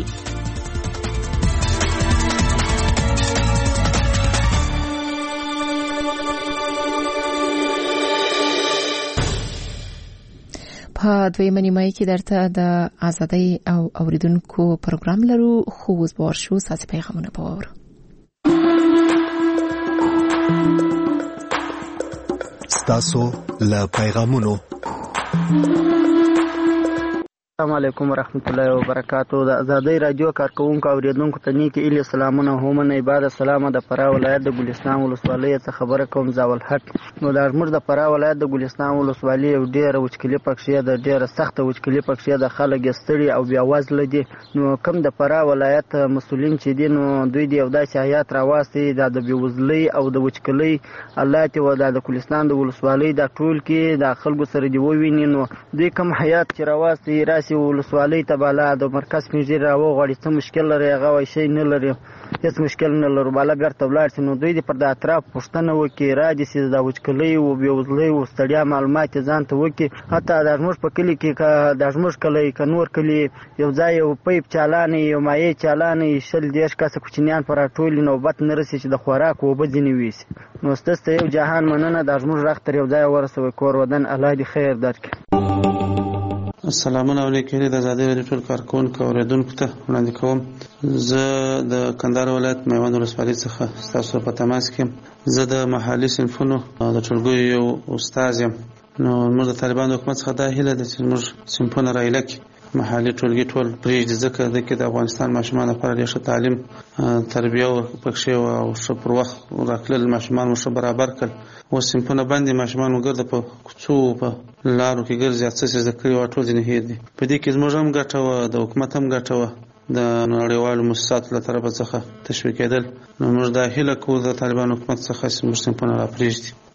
په دویمه نیمایي کې درته د ازادۍ او اوریدونکو پروګرام لرو، خو اوس به ورشو ساسي پیغامونه به واورو. ستاسو له پیغامونو. السلام علیکم ورحمت الله وبرکاتو. د ازادۍ رادیو کارکونکو اوریدونکو ته نیکی ایلی سلامونه هم نه عبادت السلام. د فراه ولایت د ګلستان ولسوالۍ څخه خبره کوم زاول حق. نو د زموږ د فراه ولایت د ګلستان ولسوالۍ یو ډیره وچکلي پکښې د ډیره سخته وچکلي پکښې د خلک ستړي او بیا وزله دي. نو کوم د فراه ولایت مسولین چې دي، نو دوی د یو داسې حیات راوستي د د بېوزلۍ او د وچکلۍ الله ته و د ګلستان د ولسوالۍ د ټول کې د خلکو سره دی وویني. نو دوی کوم حیات چې راوستي راسي ولسوالۍ ته بالا د مرکز پنځیر راوغواړي، څه مشکل لري هغه وایي شی نه لري، هېڅ مشکل نه لرو، بالا بیرته ولاړ شي. نو دوی دې پر د اطراف پوښتنه وکړي، راځي چې د وچکلۍ او بېوزلۍ او ستړیا معلومات یې ځان ته وکړي. حتی دا زموږ په کلي کې که دا زموږ کلی که نور کلي یو ځای یو پیپ چالانې یو مایع چالانې شل دېرش کسه کوچنیان په راټولي نوبت نه رسي چې د خوراک اوبه ځینې ویسي. نو ستاسو ته یو جهان مننه، دا زموږ غږ تر یو ځایه ورسوئ. کور ودان الله دې خیر درکړي. السلامونه علیکم. د ازادۍ راډیو ټول کارکونکو اوریدونکو ته وړاندې کوم. زه د کندهار ولایت میوند ولسوالۍ څخه ستاسو په تماس کې یم. زه د محلي صنفونو د ټولګیو یو استاد یم. نو موږ د طالبانو حکومت څخه دا هیله ده چې موږ صنفونه رایله کړي، محلي ټولګي ټول پرېږدي، ځکه د کې د افغانستان ماشومان لپاره ډېر ښه تعلیم تربیه پکښې او ښه پر وخت راتلل، ماشومان مو ښه برابر کړل. اوس صنفونه بند دي، ماشومان مو ګرده په کوڅو په لارو کې ګرځي، څه چې زده کړي وه ټول ځینې هېر دي. په دې کې زموږ هم ګټه وه، د حکومت هم ګټه وه، د نړیوالو مؤسساتو له طرفه څخه تشویقېدل. نو موږ دا هیله کوو د طالبانو حکومت څخه چې موږ صنفونه را پرېږدي.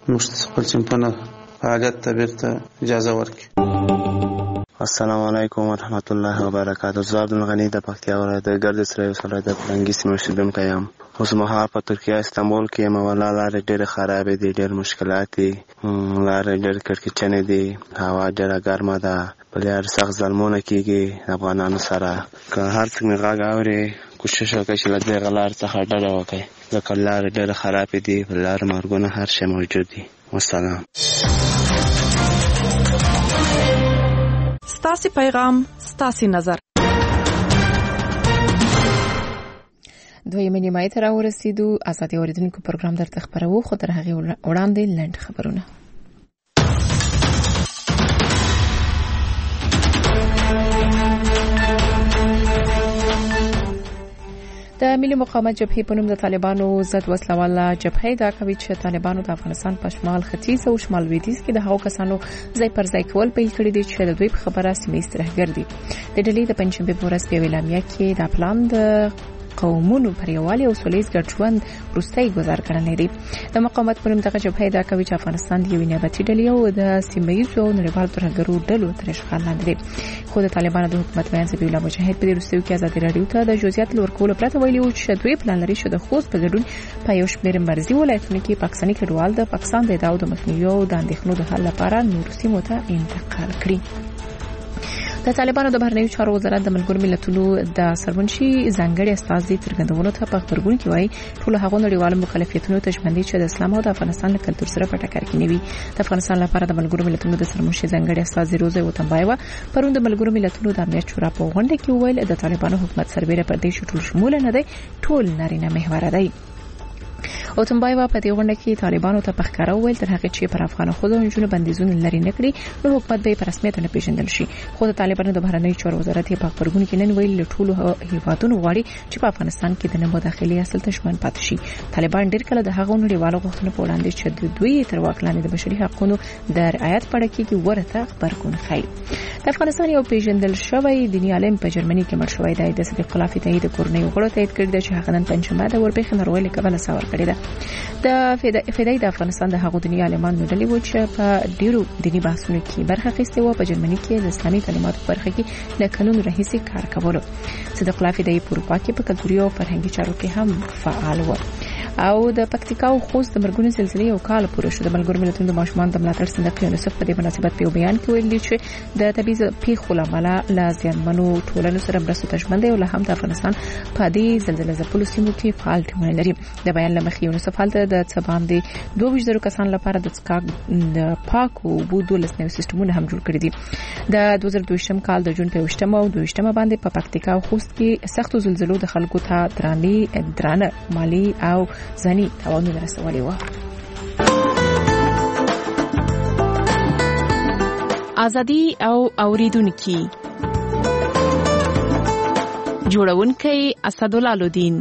موږ خپل صنفونه فعالیت ته بیرته اجازه ورکړي. السلام علیکم ورحمت الله وبرکاته. زه عبدالغنی د پکتیا ولایت د ګردیز ولسوالۍ د فرنګي سیمې اوسېدونکی یم. اوس مهال په ترکیه استانبول کې یم. والله لارې ډېرې خرابې دي، ډېر مشکلات دي، لارې ډېرې کړکېچنې دي، هوا ډېره ګرمه ده، په لار سخت ظلمونه کېږي افغانانو سره. که هر څوک مې غږ اوري کوشش وکړئ چې له دغه لارې څخه ډډه وکړئ، ځکه لارې ډېرې خرابې دي، په لار مرګونه هر شی موجود دي. والسلام. ستاسې پیغام ستاسې نظر. دویمه نیمایي ته راورسېدو. ازادي اورېدونکو پروګرام درته خپروو، خو تر هغې وړاندې لنډ خبرونه. د ملي مقاومت جبهې په نوم د طالبانو ضد وسلواله جبهې دا کوي چې طالبانو د افغانستان په شمال ختیځ او شمال لویدیځ کې د هغو کسانو ځای پر ځای کول پیل کړي دي چې د دوی په خبره سیمه ایز ترهګر دي. د ډلې د پنجشنبې په ورځ په یوه اعلامیه کې دا پلان د قومونو پر یووالي او سولیز ګډ ژوند وروستی ګزار کړنی دی. د مقاومت په نوم دغه جبهې دا کوي چې افغانستان د یوې نیابتي ډلې او د سیمه ایزو او نړیوالو ترهګرو ډلو تر اشغال لاندې دی. خو د طالبانو د حکومت بیان ذبیح الله مجاهد په دې وروستیو کې ازادي راډیو ته د جزئیات ورکولو پرته ویلي و چې دوی پلان لري چې د خوست په ګډون په یو شمېر مرزي ولایتونو کې پاکستاني کډوال د پاکستان د ادعاو د مخنیوي او د اندېښنو د حل لپاره نورو سیمو ته انتقال کړي. د طالبانو د بهرنیو چارو وزارت د ملګرو ملتونو د سرمنشي ځانګړي استازي څرګندونو ته په خبرګون کې وایي ټول هغه نړیوال مکلفیتونو ته ژمنې چې د اسلام او د افغانستان له کلتور سره په ټکر کې نه وي. د افغانستان لپاره د ملګرو ملتونو د سرمنشي ځانګړي استازي روزه وتنبایوا پرون د ملګرو ملتونو د امنیت شورا په غونډه کې وویل د طالبانو حکومت سربېره پر دې ټول شمول نه دی، ټول نارینه محور دی. او تنبایوا په دې غونډه کې طالبانو ته پخکاره وویل تر هغه چې پر افغان خود او جنونو بندیزونه لري نه کړی نو حکومت به په رسمیت نه پیژندل شي. خو د طالبانو د بهرنیو چارو وزارت په خبرګون کې نن ویل ټول هیوادونو غواړي چې په افغانستان کې د نه مداخلې اصل ته ژمن پاتې شي. طالبان ډېر کله د هغو نړیوالو غوښتنو په وړاندې چې دوی تر واک لاندې د بشري حقوقو د رعایت په اړه کې ورته خبرګون ښیي. د افغانستان یو پیژندل شوی دیني عالم په جرمني کې مړ شوی دی. د صدیق الله فتحي د کورنۍ غړو تایید کړی دی چې هغه نن پنځمه د ورپېښې ناروغۍ له کبله ساور کړی دی. د فدای د افغانستان د هغو دیني عالمانو ډلې و چې په ډیرو دینی بحثونو کې برخه اخیستې و. په جرمني کې د اسلامي کلماتو برخه کې له کلونو راهیسې کار کولو. صدیق الله فدای په اروپا کې په کلتوري او فرهنګي چارو کې هم فعال و. او د پکتیکا او خوست د مرګونو سلسله یو کال پوره شو. د ملګرو ملتونو د ماشومان د ملاتړ صندوق یونیسف په دې مناسبت په بیان کې ویلي چې د تبعیض پیښو لامل لا زیانمنو ټولنو سره مرسته تشمن دی او له هم د افغانستان په دې زلزلې ځپلو سیمو کې فعال ټیمونه لري. د بیان لمخې یونیسف هلته د څه باندې دوه ویشت زره کسانو لپاره د څښاک د پاکو اوبو دولس نوي سیستمونه هم جوړ کړي دي. د دوه زره دوه ویشتم کال د جون په ویشتمه او دوه ویشتمه باندې په پکتیکا او خوست کې سختو زلزلو د خلکو ته درانه درانه مالی او ځاني تاوانونه رسولي و. ازادي او اوریدونکو جوړونکي اسدالله لودین.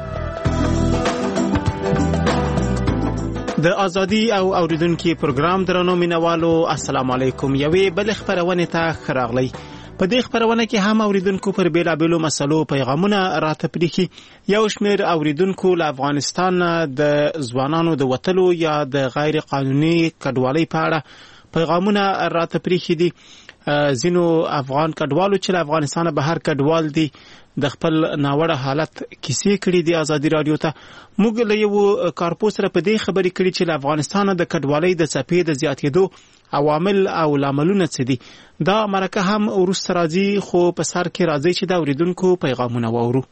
د ازادي او اوریدونکو پروګرام درنو مینوالو السلام علیکم. یوې بل خبرونه ته خراغلی. په دې خبرونه کې هم اوریدونکو پر بیلابېلو مسلو پیغامونه راته پریخي. یو شمېر اوریدونکو له افغانستان د ځوانانو د وتلو یا د غیر قانوني کډوالۍ په اړه پیغامونه راته پریخي دي. ځینو افغان کډوالو چې له افغانستان بهر کډوال دي د خپل ناوړه حالت کیسې کړي دي ازادي رادیو ته. موږ له یو کارپوس سره په دې خبرې کړي چې له افغانستان د کډوالۍ د څپې د زیاتېدو عوامل او لاملونه څه دي. دا مرکه هم وروسته راځي، خو په سر کې راځي چې دا اوریدونکو پیغامونه واورو.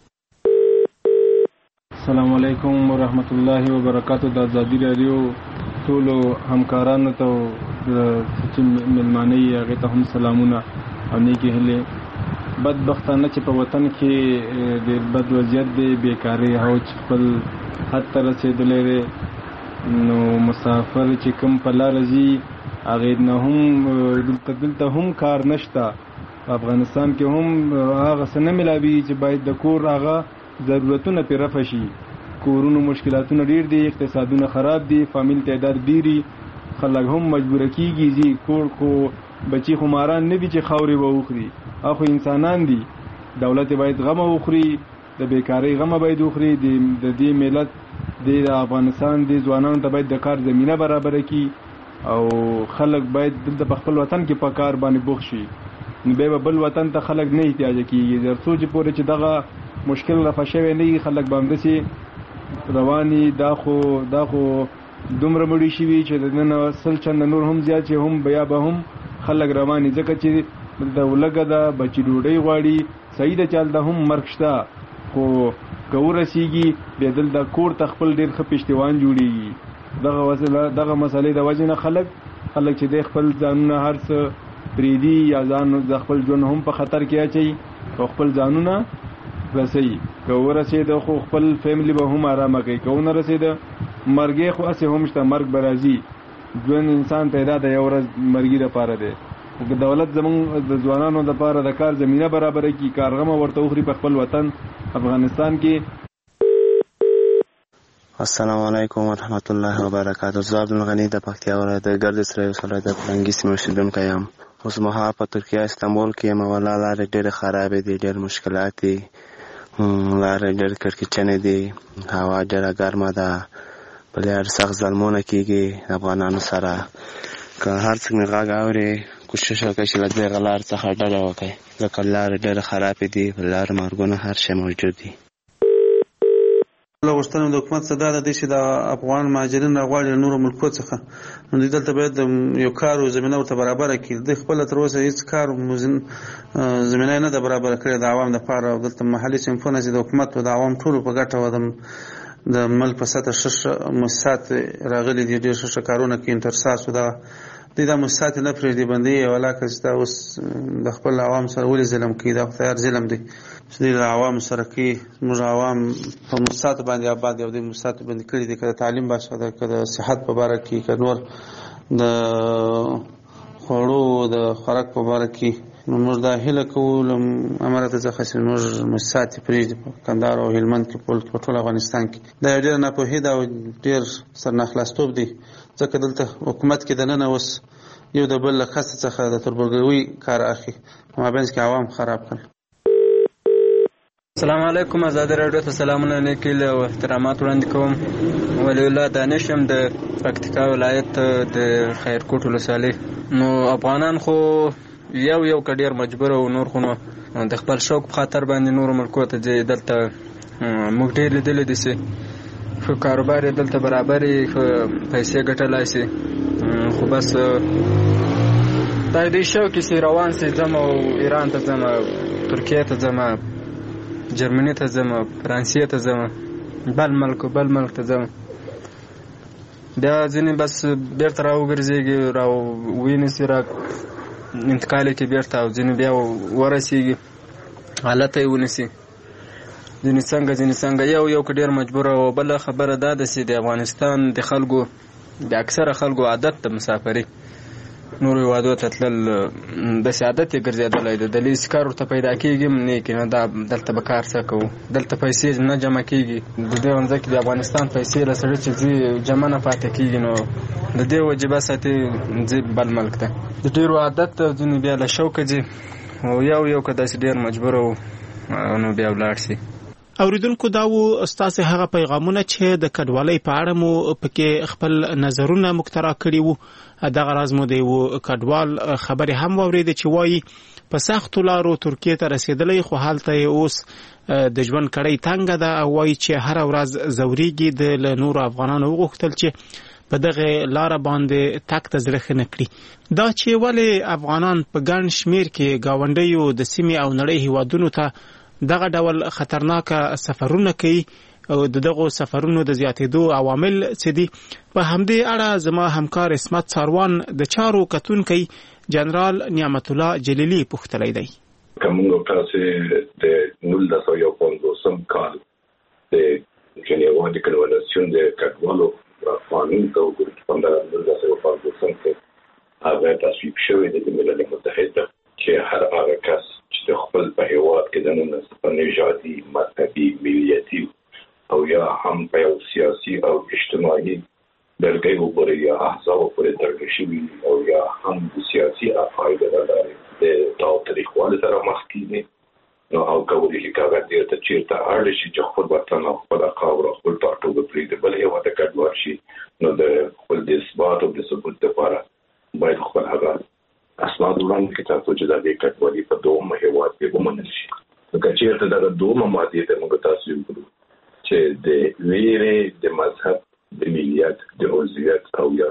السلام علیکم ورحمت الله وبرکاتو. د ازادي رادیو ټول همکارانو ته چې ملمانه یې هغه ته هم سلامونه او نیکی هیله. بدبختانه چې په وطن کې د بد وضعیت دی، بیکاری او خپل حد ته رسیدلې، نو مسافر چې کوم په لار ځي هغه نه هم دلته دلته هم کار نشته. افغانستان کې هم هغه څه نه ملاوي چې باید د کور هغه ضرورتونه پې رفع شي. کورونو مشکلاتونه ډیر دي، اقتصادونه خراب دي، فامیل تعداد ډیری، خلک هم مجبور کیږي چې کور کو بچي خماران نه دي چې خاورې ووخري، اخو انسانان دي. دولت باید غم وخوري، د بیکاری غم باید وخوري، د دې ملت د د افغانستان د ځوانانو ته باید د کار زمینه برابر کړي او خلک باید دلته په خپل وطن کې په کار باندې بوخت شي. نو به بل وطن ته خلک نه احتیاج کیږي. تر څو چې پورې چې دغه مشکل رفع شوی نه وي خلک به همداسې رواني. دا خو دا خو دومره مړي شوي چې د نن سل چنده نور هم زیات چې هم بیا به هم خلک رواني، ځکه چې د ولګه ده بچي ډوډۍ غواړي. صحیح ده چې هلته هم مرګ شته، خو که ورسېږي بیا دلته کور ته خپل ډېر ښه پشتیوان جوړېږي. دغه وسله دغه مسئلې د وجې نه خلک خلک چې د خپل ځانونه هر څه پرېږدي یا ځان د خپل ژوند هم په خطر کې اچوي او خپل ځانونه رسوي. که ورسېده خو خپل فیملی به هم ارامه کوي، که ونه رسېده مرګې خو هسې هم شته، مرګ به راځي. ژوند انسان ته دا د یو ورځ مرګي لپاره دی. که دولت زمونږ د ځوانانو لپاره د کار زمینه برابره کړي، کارغمه ورته وخوري په خپل وطن افغانستان کې. السلام علیکم ورحمت الله وبرکاته. زه عبدالغني د پکتیا ولایت د ګرد سرای ولسوالۍ د فرنګي سیمې اوسېدونکی یم. اوس مهال په ترکیه استانبول کې یم. والله لارې ډېرې خرابې دي، ډېر مشکلات دي، لارې ډېر کړکېچنې دي، هوا ډېره ګرمه ده، په لار سخت ظلمونه کېږي افغانانو سره. که هر څوک مې غږ اوري کوشش وکړئ چې له دغه لار څخه ډډه وکړئ، ځکه لارې ډېرې خرابې دي، په لار مرګونه هر شی موجود دي. غوښتنه د حکومت څخه دا ده چې د افغان مهاجرین راغواړي له نورو ملکو څخه، نو دوی دلته باید یو کار او زمینه ورته برابره کړي. دوی خپله تر اوسه هېڅ کار زمینه یې نه ده برابره کړې د عوام دپاره. او دلته محلي صنفونه چې د حکومت او د عوام ټولو په ګټه وه، د ملک په سطحه ښه مؤسسات راغلي دي، ډېر ښه ښه کارونه کوي. انترساس دا دوی دا مؤسسات نه پرېږدي، بندوي یې. ولاکه چې دا اوس د خپل عوام سره ولې ظلم کوي؟ دا خو تیار ظلم دی چې دوی له عوامو سره کوي. زموږ عوام په مؤسساتو باندې آباد دي او دوی مؤسساتو باندې کړي دي، که د تعلیم باشه ده، که د صحت په باره کې، که نور د خوړو د خوراک په باره کې. نو موږ دا هیله کوو له اماراتو څخه چې موږ مؤسسات یې پرېږدي په کندهار او هلمند کې، په ټول افغانستان کې. دا یو ډېره ناپوهي ده او ډېر سرناخلاصتوب دی، ځکه دلته حکومت کې دننه اوس یو د بل له قصد څخه د تربورګلوي کار اخلي، په مابینځ کې عوام خراب کړل. السلام علیکم. ازادي راډیو ته سلامونه نیکیل او احترامات وړاندې کوم. ولی الله دانش یم د پکتیکا ولایت د خیرکوټ ولسوالۍ. نو افغانان خو یو یو که ډېر مجبور او نور خو نو د خپل شوق په خاطر باندې نورو ملکو ته ځي. دلته موږ ډېر لیدلی دي چې ښه کاروبار یې دلته برابر یې، ښه پیسې ګټلی شي، خو بس دا دوی شوق یې چې روان سي، ځم او ایران ته ځم، ترکیې ته ځم، جرمني ته ځم، فرانسې ته ځم، بل ملک بل ملک ته ځم. بیا ځینې بس بیرته راوګرځېږي، راونیسي، را انتقال کې بیرته، او ځینې بیا ورسېږي حالت یې ونیسي، ځینې څنګه ځینې څنګه یو یو که ډېر مجبوره. او بله خبره دا ده چې د افغانستان د خلکو د اکثره خلکو عادت د مسافري، نورو هېوادو ته تلل داسې عادت یې ګرځېدلی دی. دلې چې کار ورته پیدا کېږي هم نه کېږي، نه دا دلته به کار څه کوو، دلته پیسې نه جمع کېږي. د دې ونځه کې د افغانستان پیسې له سړي چې ځي جمع نه پاتې کېږي، نو د دې وجې بس اتې ځي بل ملک ته. د ډېرو عادت ته ځینې بیا له شوقه ځي، او یو یو که داسې ډېر مجبوره وو نو بیا ولاړ شي. اوریدونکو دا و ستاسو هغه پیغامونه چې د کډوالۍ په اړه مو پکې خپل نظرونه مخترع کړي وو. دغه راز مو د یو کډوال خبرې هم واورېدې چې وایي په سختو لارو ترکیې ته رسېدلی، خو هلته یې اوس د ژوند کړۍ تنګه ده، او وایي چې هره ورځ ځورېږي. د له نورو افغانانو وغوښتل چې په دغه لاره باندې تګ ته زړه ښه نه کړي. دا چې ولې افغانان په ګڼ شمېر کې ګاونډیو د سیمې او نړۍ هېوادونو ته دغه ډول خطرناکه سفرونه کوي، او د دغو سفرونو د زیاتېدو عوامل څه دي، په همدې اړه زما همکار اسمت ساروان د چارو کتونکی جنرال نعمت الله جلیلی پوښتلی دی. که موږ تاسې د نولس سوه یو پنځوسم کال د جنیوا د کنونسیون د کډوالو قانون ته وګورو چې په نولس سوه پنځوسم کې هغه تصویب شوی دی د ملل متحد، چې هر هغه کس چې د خپل په هېواد کې دننه په نژادي، مذهبي، ملیتي او یا هم په یو سیاسي او اجتماعي ډلګیو پورې یا احزابو پورې تړل شوي او یا هم د سیاسي عقایدو له لارې د تاوتریخوالي سره مخ کېږي، نو او کولی شي کاغذ دې ته چیرته اړ شي چې خپل وطن او خپل خاور او خپل ټاټوبه پرې د بل هیواد ته کډوال شي نو د خپل د اثبات او د ثبوت لپاره باید خپل هغه اسناد وړاندې کړي ترڅو چې دا د کډوالي په دوه هیواد کې ومنل شي. که چیرته دا دوه ماده ته موږ تاسو وګورو چې د ویرې د مذهب د ملیت د عضویت او یا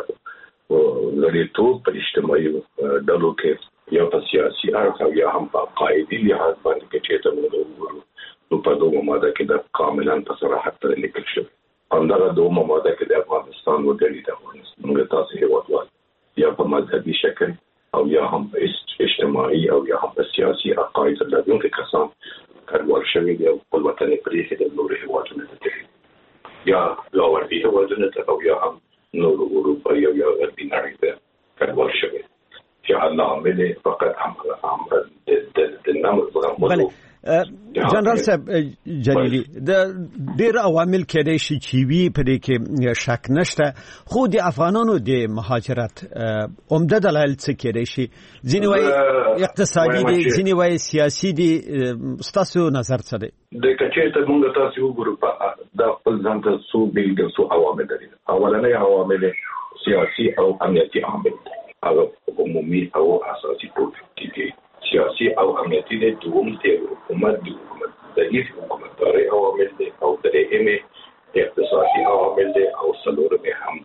لړیتوب په اجتماعي ډلو کې یا په سیاسي اړخ او یا هم په قاعدي لحاظ باندې کې چې ته موږ وګورو نو په دوه ماده کې د کاملا په صراحت سره لیکل شوی. همدغه دوه ماده کې د افغانستان وګړي د افغانستان موږ تاسو هیوادوال یا په مذهبي شکل او یا هم په اجتماعي او یا هم په سیاسي عقاید لرونکي کسان کډوال شوي دي او خپل وطن یې پرېښی د نورو هیوادونو ته تللي یا ګاونډي هیوادونو ته او یا هم نورو اروپایي او یا غربي نړۍ ته کډوال شوي چې الله عامل فقط عمل د نامه بله جنرال صاحب جلیلی د ډیر عوامل کېدای شي چې وی په دې کې شک نشته خو د افغانانو د مهاجرت عمده دلایل څه کېدای شي ځینې وایي اقتصادي دي ځینې وایي سیاسي دي ستاسو نظر څه دی؟ د کچې ته موږ تاسو وګورو د خپل ځان ته څو بیلګې څو عوامل دي. اولنۍ عوامل سیاسي او امنیتي عوامل دي هغه عمومي او اساسي ټول دي. سیاسي او امنیتي د دوم د حکومت د حکومت د هیڅ حکومتداري عوامل دي او درېیمه اقتصادي عوامل دي او څلورمه هم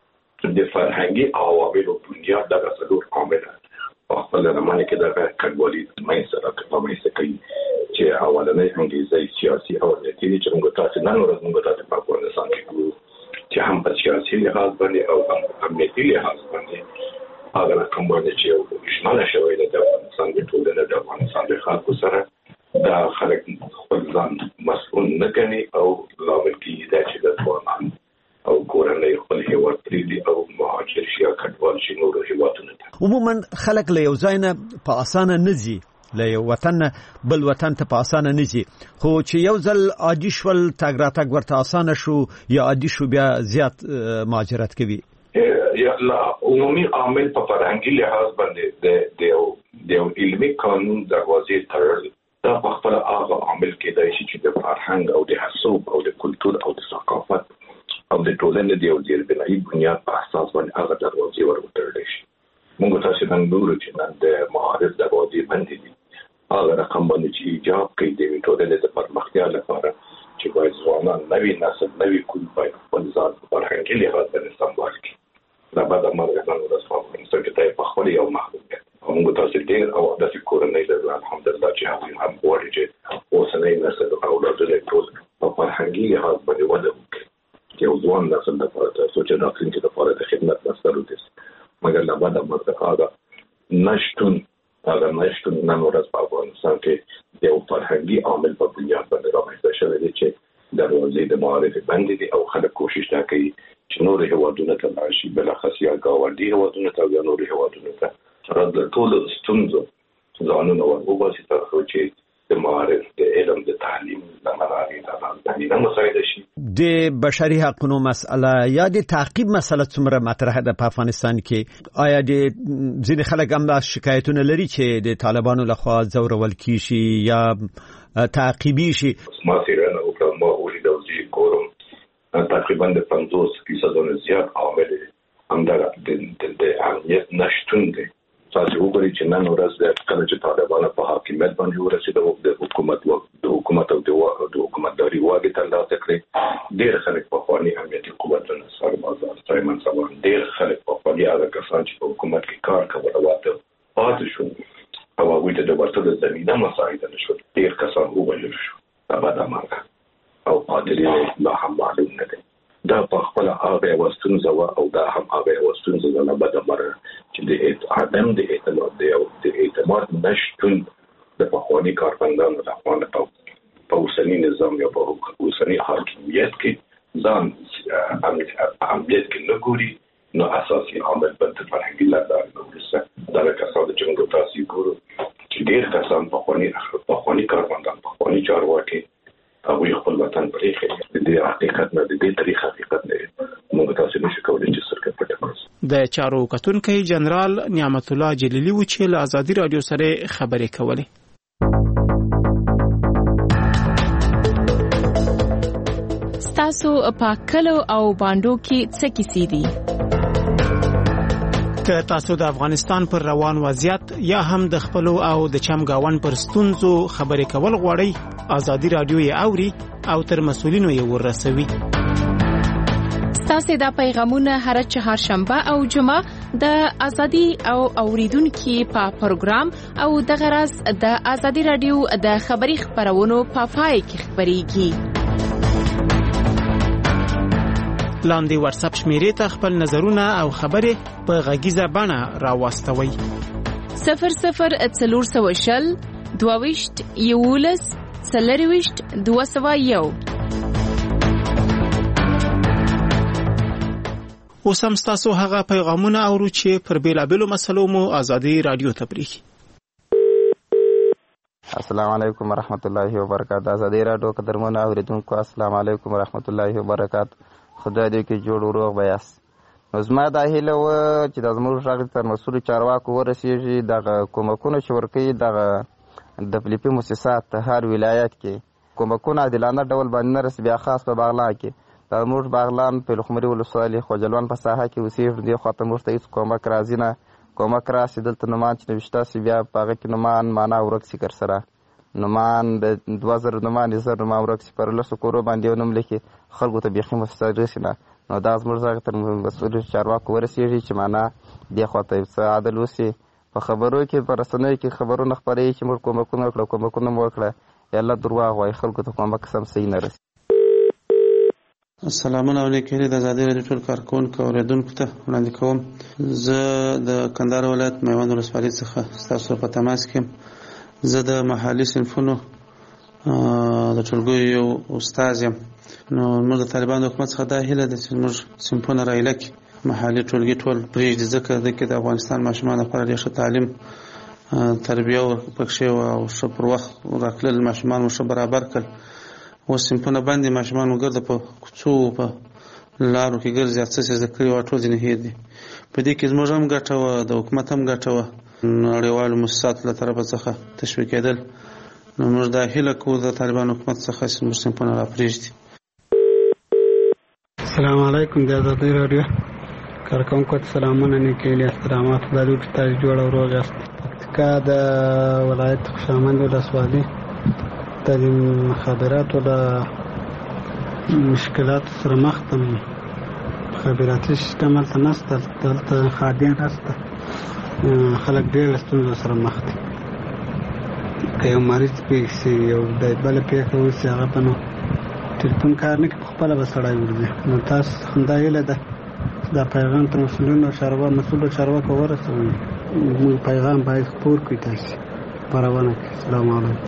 د فرهنګي عوامل او بنیاد دغه څلور عوامل په خپل زمانه کې دغه کډوالي مې سره کومه څه کوي چې اولنې انګلیسي سیاسي او امنیتي چې موږ تاسو نن ورځ موږ تاسو په افغانستان کې کوو چې هم په سیاسي لحاظ باندې او هم امنیتي لحاظ باندې هغه کوم باندې چې شماله شوی د افغانستان د ټولنې د افغانستان د خلکو سره دا خلک خپل ځان مسؤل نه کوي او لامل کېږي دا چې د افغانان او کورنۍ خپل هیواد پرېږدي او مهاجر شي یا کډوال شي نورو هیوادونو ته. عموما خلک له یو ځای نه په اسانه نه ځي له یو وطن بل وطن ته په اسانه نه ځي خو چې یو ځل عادي شول تګ راتګ ورته اسانه شو یا عادي شو بیا زیات مهاجرت کوي. یا لا عمومي عامل په فرهنګي لحاظ باندې د د علمي قانون دروازې تړل دا په خپل هغه عامل کېدای شي چې د فرهنګ او د حسوب او د کلتور او د ثقافت او د ټولنې د یو ځیربنایي بنیاد په اساس باندې هغه دروازې ورتړل شي. موږ تاسو نن ګورو چې نن د معارف دروازې بندې دي هغه رقم باندې چې ایجاب کوي د ټولنې د پرمختیا لپاره چې باید ځوانان نوي نسل نوي کول باید خپل ځان په فرهنګي لحاظ باندې سمبال کړي. دا بعد ما غواړم د تاسو په څیر په خپل یو محدود موږ تاسو ډیر او د کورنۍ له الحمدلله چې هغه هم غواړي چې اوسنۍ نسل او اولادونه ټول په فرهنګي لحاظ باندې وده وکړي چې ځوان نسل د لپاره تاسو چې داخلي کې د لپاره د خدمت مسلو دي مګر لا بعد ما هغه نشټون هغه نشټون نن ورځ په افغانستان کې د فرهنګي عامل په بنیاد باندې راځي شوی دی چې دروازې د معارف باندې دي او خلک کوشش کوي چې نور هیوادونه ته راشي بلخص یا ګاونډي هیوادونه ته یا نور هیوادونه ته راځي ټول ستونزو ځانونه ورغوباسي ترڅو چې د معارف د علم د تعلیم د منابع د تعلیم مسایل شي. د بشري حقوقو مسله یا د تعقیب مسله څومره مطرح ده په افغانستان کې؟ آیا د ځینې خلک هم د شکایتونه لري چې د طالبانو لخوا ځورول کیږي یا تعقیبي شي؟ ما سیرانه وکړم ما ولید او زی کورم تقریبا د پنځوس فیصدونو زیات عامل همدغه د امنیت نشتون دی. تاسو وګورئ چې نن ورځ د کله چې طالبان په حاکمیت باندې ورسېدل د حکومت د حکومت او د حکومتداري واګې ترلاسه کړې ډېر خلک په خواني امنیتي قوتونو سربازان سایمن سبان ډېر خلک په خواني هغه کسان چې په حکومت کې کار کول واته پاتې شو او هغوی ته د ورته زمینه مساعده نشو ډېر کسان ووژل شو دا بعد امر او قادرین لا هم معلوم نه دي. دا په خپل هغه واستونزه او دا هم هغه واستونزه نه بعد امر چې د عدم د اعتماد دی او د اعتماد نشټون د پخواني کارمندانو لخوا په اوسني نظام یا په اوسني حاکمیت کې ځان امنیت کې نه ګوري نو اساسي عامل بل د فرهنګي لاره نورسته دا کسان چې موږ تاسو ګورو چې ډېر کسان پخواني پخواني کارمندان پخواني چارواکي هغوی خپل وطن پرېښی د حقیقت نه د دې تاریخ حقیقت نه موږ تاسو نشو کولی چې سرکټ پټ کړو. د چارو کتونکي جنرال نعمت الله جلیلی و چې له ازادي رادیو سره خبرې کولې. ستاسو په کلو او باندو کې څه کیسې دي؟ که تاسو د افغانستان پر روان وضعیت یا هم د خپل او د چمګاون پر ستونزو خبرې کول غواړئ، ازادي رادیو یې اوري او تر مسؤلینو یې ورسوي. ستاسو د پیغامونه هر چهارشنبه او جمعه د ازادي او اوریدونکو په پروګرام او د غرض د ازادي رادیو د خبري خبرونو په پای کې خبريږي. لاندې واتس اپ شمیرې ته خپل نظرونه او خبرې په غږیزه بڼه راوستوي. صفر صفر څلور سوه شل دوه ویشت یولس څلور ویشت دوه سوه یو. اوس هم ستاسو هغه پیغامونه اورو چې پر بیلابیلو مسلو مو ازادي رادیو ته پریږي. السلام علیکم ورحمت الله وبرکاته. ازادي رادیو قدرمنو اوریدونکو السلام علیکم ورحمت الله وبرکاته. خدای دې کې جوړ وروغ بیاس. نو زما دا هیله و چې د زموږ غږ تر مسؤل چارواکو ورسیږي، دغه کومکونه چې ورکوي دغه د فلپین مؤسسات هر ولایت کې کومکونه عادلانه ډول باندې نه رسي، بیا خاص په باغلان کې د موږ باغلان په لخمري ولسوالۍ خوجلوان په ساحه کې اوسېږو، دې خواته موږ ته هېڅ کومک راځي نه. کومک راسي دلته نومان چې نوشته سي بیا په هغه کې نومان معنا ورک سي کر سره نومان د دوه زره نومان زر نومان ورک سي پر لسو کورو باندې یو نوم لیکي خلکو ته بیخي مفسد رسي نه. نو دا زموږ غږ تر مسؤلو چارواکو ورسېږي چې معنا دې خواته څه عدل وسي. په خبرو کې په رسنیو کې خبرونه خپروي چې موږ کومکونه وکړه کومکونه مو وکړه، یالله دروغ وایي، خلکو ته کومک سم صحیح نه رسي. سلامونه او نیکي د ازادي رادیو ټول کارکونکو او اوریدونکو ته وړاندې کوم. زه د کندهار ولایت میوند ولسوالۍ څخه ستاسو په تماس کې یم. زه د محلي صنفونو د ټولګیو یو استاد یم. نو موږ د طالبانو حکومت څخه دا هیله ده چې موږ صنفونه رایله کړي، محلي ټولګي ټول پرېږدي، ځکه دلته د افغانستان ماشومان لپاره ډېر ښه تعلیم تربیه پکښې وه او ښه پر وخت راتلل، ماشومان مو ښه برابر کړل. اوس صنفونه بندې، ماشومان مو ګرده په کوڅو په لارو کې ګرځي، څه څه زده کړي وه ټول ځینې هېر دي. په دې کې زموږ هم ګټه وه، د حکومت هم ګټه وه، نړیوالو مؤسساتو له طرفه څخه تشویقېدل. نو موږ دا هیله کوو د طالبانو حکومت څخه چې موږ صنفونه راپرېږدي. السلام علیکم. د ازادي رادیو کارکونکو ته سلامونه، نیکې هیلې، احترامات. خدای دې وکړي تاسو جوړ او روغ یاست. پکتیکا د ولایت خوشامند ولسوالۍ د مخابراتو د مشکلاتو سره مخ یم. مخابراتي سیستم هلته نشته، دلته خادم نشته، خلک ډېر له ستونزو سره مخ دي. که یو مریض پېښ شي، یو بله پېښه وشي، هغه به نو ټلیفون کار نه کوي، په خپله به سړی ورځي. نو تاسو همدا هیله ده چې دا پیغام تر مسؤلینو چاروا مسؤلو چارواکو ورسوئ. موږ پیغام باید خپور کړئ، تاسې خپرونه کړئ. السلام علیکم.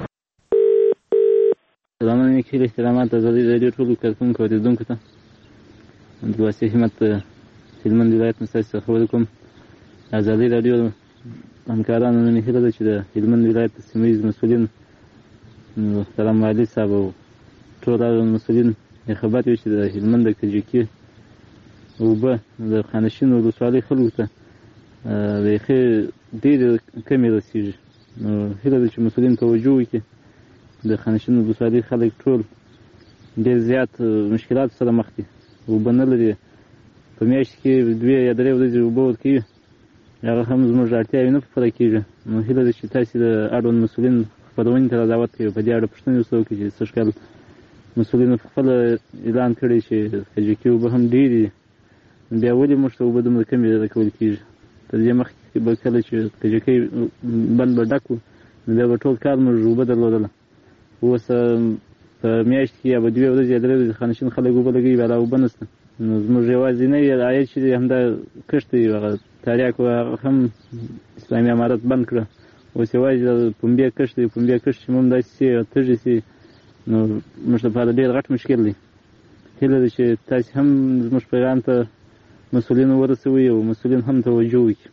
سلامونه، نیکې هیلې، احترامات. ازادي رادیو ټولو کارکونکو او اورېدونکو ته عبدالواسع همت هلمند ولایت نه ستاسو څخه خبرې کوم. ازادي رادیو همکارانو نن هیله ده چې د هلمند ولایت د سیمه ییز مسؤلین محترم والي صاحب او ټول هغه مسؤلین خبر وي چې د هلمند د کجکي اوبه د خانشین ولسوالۍ خلکو ته بیخي ډېرې کمې رسېږي. نو هیله ده چې مسؤلین توجه وکړي. د خانشین ولسوالۍ خلک ټول ډېر زیات مشکلات سره مخ دي، اوبه نه لري، په میاشت کې دوې یا درې ورځې اوبه ورکوي، هغه هم زموږ اړتیاوې نه پوره کېږي. نو هیله ده چې تاسې د اړوند مسؤلین خپرونې ته دعوت کوي، په دې اړه پوښتنې ورسره وکړي چې سږ کال مسؤلینو خپله اعلان کړی چې کجکي اوبه هم ډېرې دي، بیا ولې موږ ته اوبه دومره کمې راکول کېږي؟ تر دې مخکې به کله چې کجکي بند به ډک وو، نو بیا به ټول کال موږ اوبه درلودله. اوس په میاشت کې یا به دوې ورځې یا درې ورځې خانشین خلک اوبه لګوي، بیا لا اوبه نشته. نو زموږ یوازینی عاید چې دی همدا کښت دی، هغه تاریاک هم اسلامي امارت بند کړه. اوس یوازې د پنبې کښت دی، پنبې کښت چې موږ داسې سي او تږي سي، نو موږ لپاره ډېر غټ مشکل دی. هیله ده چې تاسې هم زموږ پیغام ته مسؤلین ورسوئ او مسؤلین هم توجه وکړي.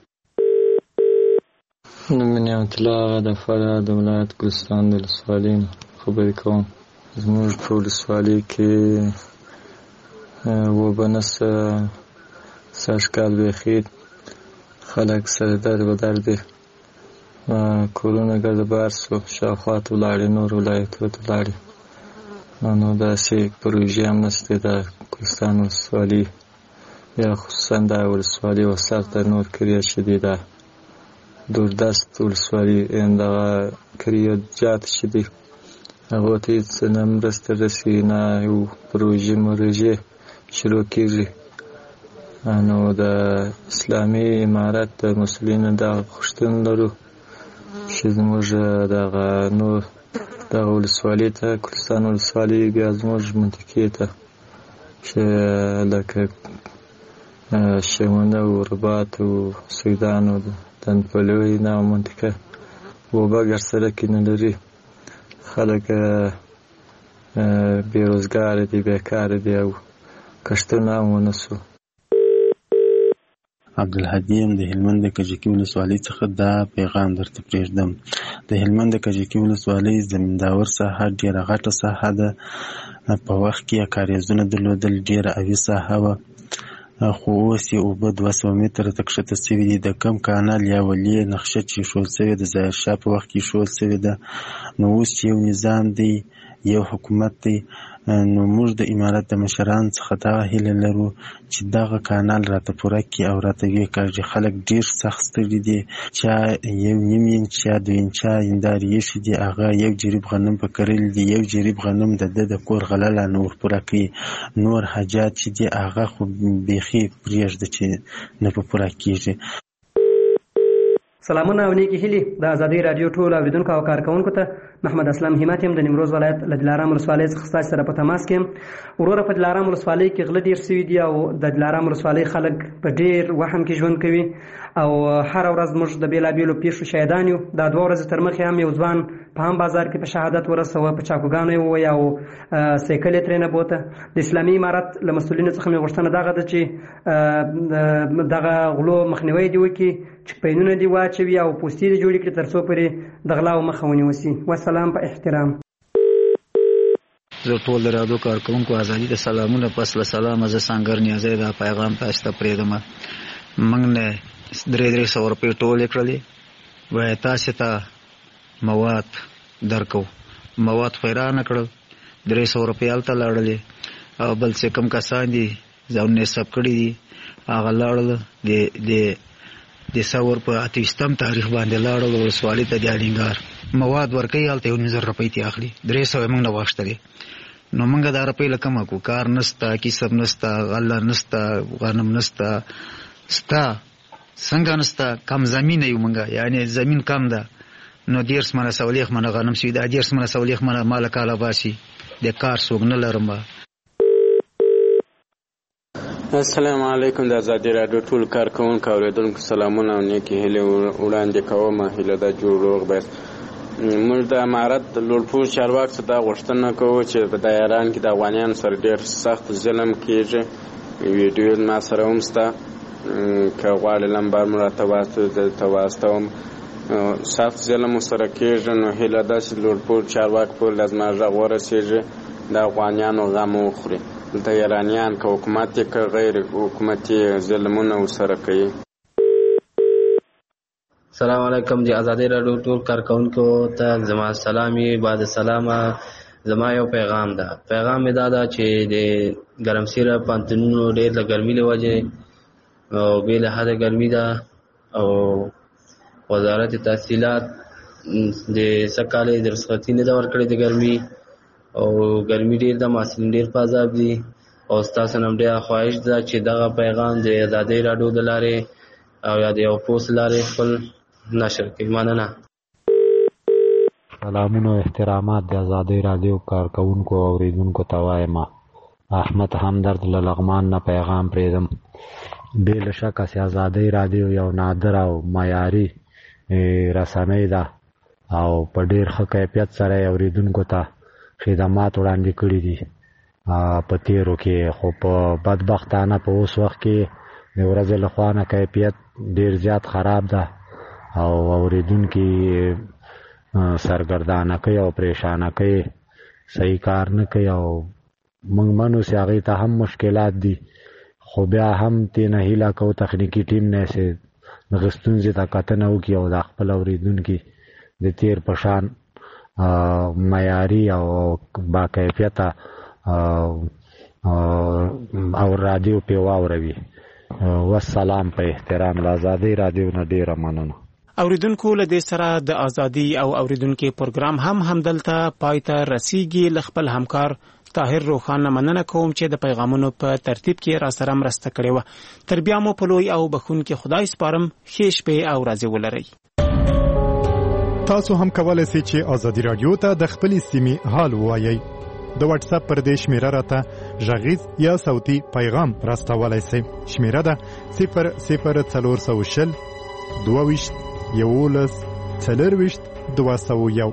نوم مې نعمت الله د فراه د ولایت ګلستان د ولسوالۍ نه خبرې کوم. زموږ په ولسوالۍ کې اوبه نشته، سږ کال بیخي خلک سره در بدر دي، کورونه ګرده بار سو، شاوخوا ته ولاړې، نور ولایتونو ته ولاړې. نو داسې پروژې هم نشته د کوهستان ولسوالي یا خصوصا د ولسوالي وسط ته نور کلیات چې دي د دوردست ولسوالي دغه کلیات چې دي هغو ته هېڅ نه مرسته رسي نه یو پروژې مرژې شروع کېږي. نو د اسلامي امارت د مسؤلینو دغه غوښتنه لرو چې زموږ دغه نور دغه ولسوالي ته کوهستان ولسوالي بیا زموږ منطقې ته چې لکه شمونه او رباط او سیدان او دنپلوی نه منطقه اوبه ګر سرک نه لري، خلک بېروزګاره دي، بیکاره دي او کښتونه هم ونه سو. عبدالهادي یم د هلمند د کجکي ولسوالۍ څخه دا پیغام درته پرېږدم. د هلمند د کجکي ولسوالۍ زمینداور ساحه ډېره غټه ساحه ده. په وخت کې یې کاریزونه درلودل، ډېره اوي ساحه وه، خو اوس یې اوبه دوه سوه متره ته کښته سوي دي. د کم کانال یا ولې نقشه چې ایښودل سوې د ظاهرشاه په وخت کې ایښودل سوې ده. نو اوس چې یو نظام دی، یو حکومت دی، نو موږ د امارت د مشرانو څخه دغه هیله لرو چې دغه کانال راته پوره کړي او راته ویې کاږي. خلک ډېر سخت ستړي دي، چا یو نیم انچ یا دوه انچه هندارې ایښي دي، هغه یو جریب غنم په کرلي دي، یو جریب غنم د ده د کور غله لا نه ورپوره کوي. نور حاجات چې دي هغه خو بیخي پرېږده چې نه په پوره کېږي. سلامونه او نیکې هیلې د ازادۍ راډیو ټولو اورېدونکو او کارکوونکو ته. محمد اسلام همت یم د نیمروز ولایت له دلارام ولسوالۍ څخه ستاسو سره په تماس کې یم. وروره په دلارام ولسوالۍ کې غله ډېر سوي دي او د دلارام ولسوالۍ خلک په ډېر وهم کې ژوند کوي او هره ورځ موږ د بېلابېلو پیښو شاهدان یو. دا دوه ورځې تر مخکې هم یو ځوان په هم بازار کې په شهادت ورسوه، په چاقوګانو یې وویه او سایکل یې ترېنه بوته. د اسلامي امارت له مسؤلینو څخه مې غوښتنه دغه ده چې دغه غلو مخنیوی دې وکړي، چې پینونه دې واچوي او پوستې دې جوړې کړي تر څو پورې د غلاو مخه ونیول سي. والسلام په احترام. زه ټول د راډیو کارکوونکو ازادي د سلامونه پس له سلامه زه سانګر نیازی دا پیغام تاسو ته پرېږدم. موږ نه درې درې سوه روپۍ ټولې کړلې، وایي تاسې ته مواد درکو. مواد خو یې رانه کړل، درې سوه روپۍ هلته لاړلې او بل چې کوم کسان دي ځانونه یې ثبت کړي دي هغه لاړل د د ثور په اته ویشتم تاریخ باندې لاړل ولسوالۍ ته د الینګار. مواد ورکوي هلته یو نیم زر روپۍ ترې اخلي، درې سوه یې موږ نه واخیستلې. نو موږ دا روپۍ له کومه کړو؟ کار نشته، کسب نشته، غله نشته، غنم نشته، ستا څنګه نشته؟ کم زمینه یو موږ، یعنې زمین کم ده. نو دېرش منه سولیخ منه غنم سوي، دا دېرش منه سولیخ منه ماله کاله باسي، د کار څوک نه لرم. السلام علیکم. د ازادي راډیو ټول کارکوونکو اورېدونکو سلامونه او نیکې هیلې وړاندې کوم. هیله ده جوړ روغ باید. موږ د امارت د لوړپوړ چارواکو څخه دا غوښتنه کوو چې په دا ایران کې د افغانیانو سره ډېر سخت ظلم کېږي. ویډیو ما سره هم شته، که غواړې لمبر مو راته واستوم. سخت ظلم ورسره کېږي. نو هیله ده چې لوړپوړ چارواکو پورې له زما غږ ورسېږي، د افغانیانو غم وخوري. دلته ایرانیان که حکومت یې که غیر حکومتي ظلمونه ورسره کوي. سلام علیکم. د ازادۍ راډیو ټول کارکوونکو ته زما سلامي. بعد سلامه زما یو پیغام ده. پیغام مې دا ده چې د ګرمسیره پوهنتونونو ډېر د ګرمۍ له وجې او بې له حده ګرمي ده او وزارت تحصیلات د سږ کال یې د رخصتي نه ده ورکړې د ګرمي او ګرمي ډېر ده، محصلین ډېر په عذاب دي او ستاسو نه هم ډېره خواهش ده چې دغه پیغام د ازادۍ راډیو د لارې او یا د یو پوسټ لارې خپل نشر کړئ. مننه. سلامونه او احترامات د ازادۍ راډیو کارکوونکو او اورېدونکو ته وایم. احمد همدرد له لغمان نه پیغام پرېږدم. بې له شکه چې ازادۍ راډیو یو نادر او معیاري رسنۍ ده او په ډېر ښه کیفیت سره یې اورېدونکو ته خدمات وړاندې کړي دي په تېرو کې، خو په بدبختانه په اوس وخت کې د ورځې له خوا نه کیفیت ډېر زیات خراب ده او اورېدونکي سرګردانه کوي او پریشانه کوي، صحیح کار نه کوي او موږ منو چې هغې ته هم مشکلات دي، خو بیا هم ترې نه هیله کوو تخنیکي ټیم نه چې دغه ستونزې ته کتنه وکړي او د خپل اورېدونکي د تېر په شان معیاري او با کیفیته او رادیو په واوروي. والسلام په احترام. له ازادي رادیو نه ډیره مننه. اوریدونکو له دې سره د ازادي او اوریدونکو پروګرام هم همدلته پای ته رسیږي. ل خپل همکار طاهر روخان مننه کوم چې د پیغامونو په ترتیب کې را سره مرسته کړې و. تر بیا مو په لوی او بخونکي خدای سپارم. ښه شپه او ورځې ولرئ. تاسو هم کولای شئ چې ازادي رادیو ته د خپل سیمې حال ووایئ. د واتس اپ پر دې شمیره راته غږیز یا صوتي پیغام راستولای شئ. شمیره ده صفر صفر څلور سوه شل دوه ویشت یولس څلرویشت دوه سوه یو.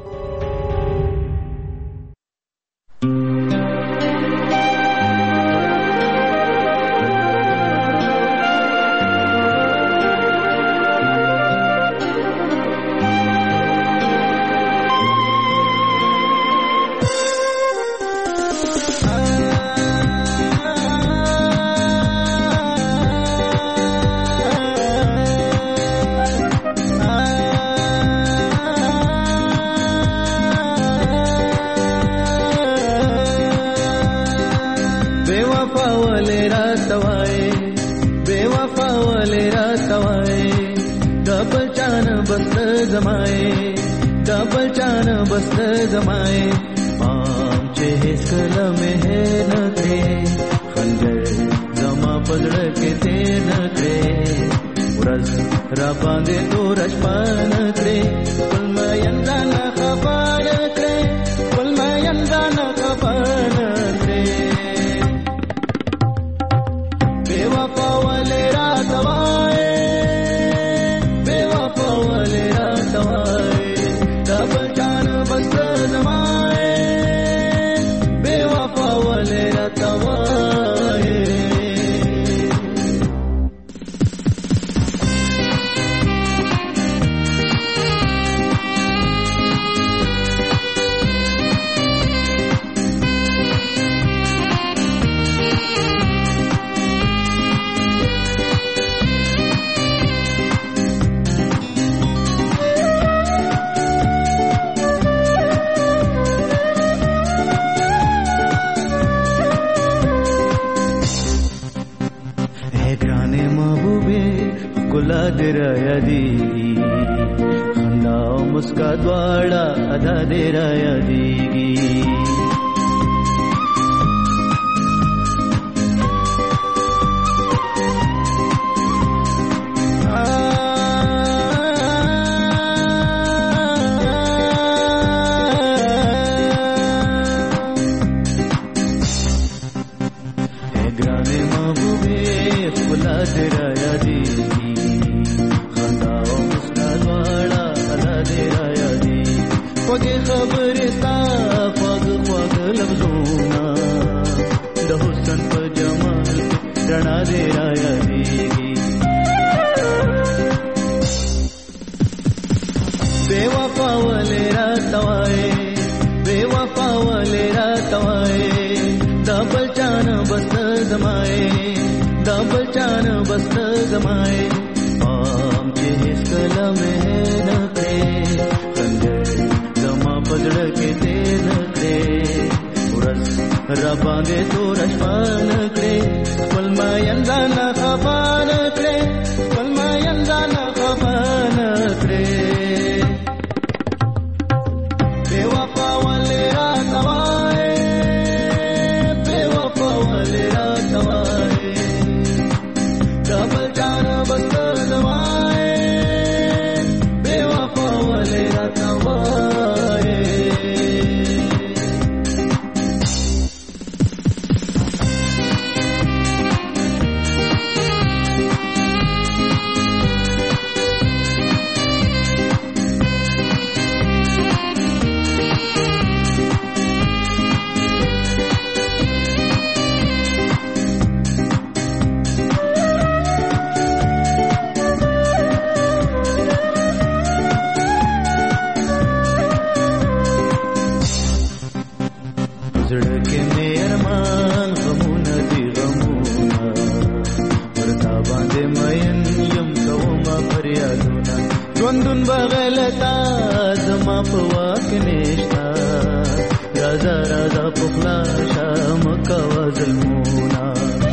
ژوندون بغیر تا زما په واک نشتا رازا رازا پخلا شام کوا ظلمونا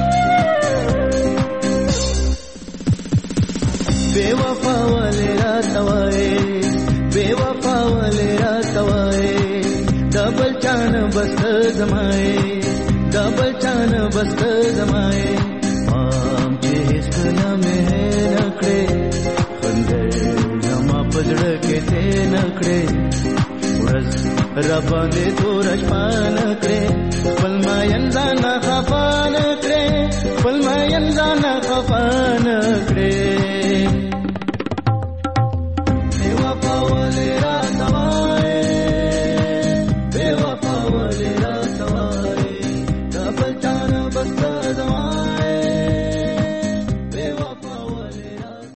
بے وفا والے راتوائے بے وفا والے راتوائے ڈبل چان بست زمائے ڈبل چان بست زمائے مام چیز نامے نکڑے خندر نما پزڑ کے تے نکڑے ورز رباندے تو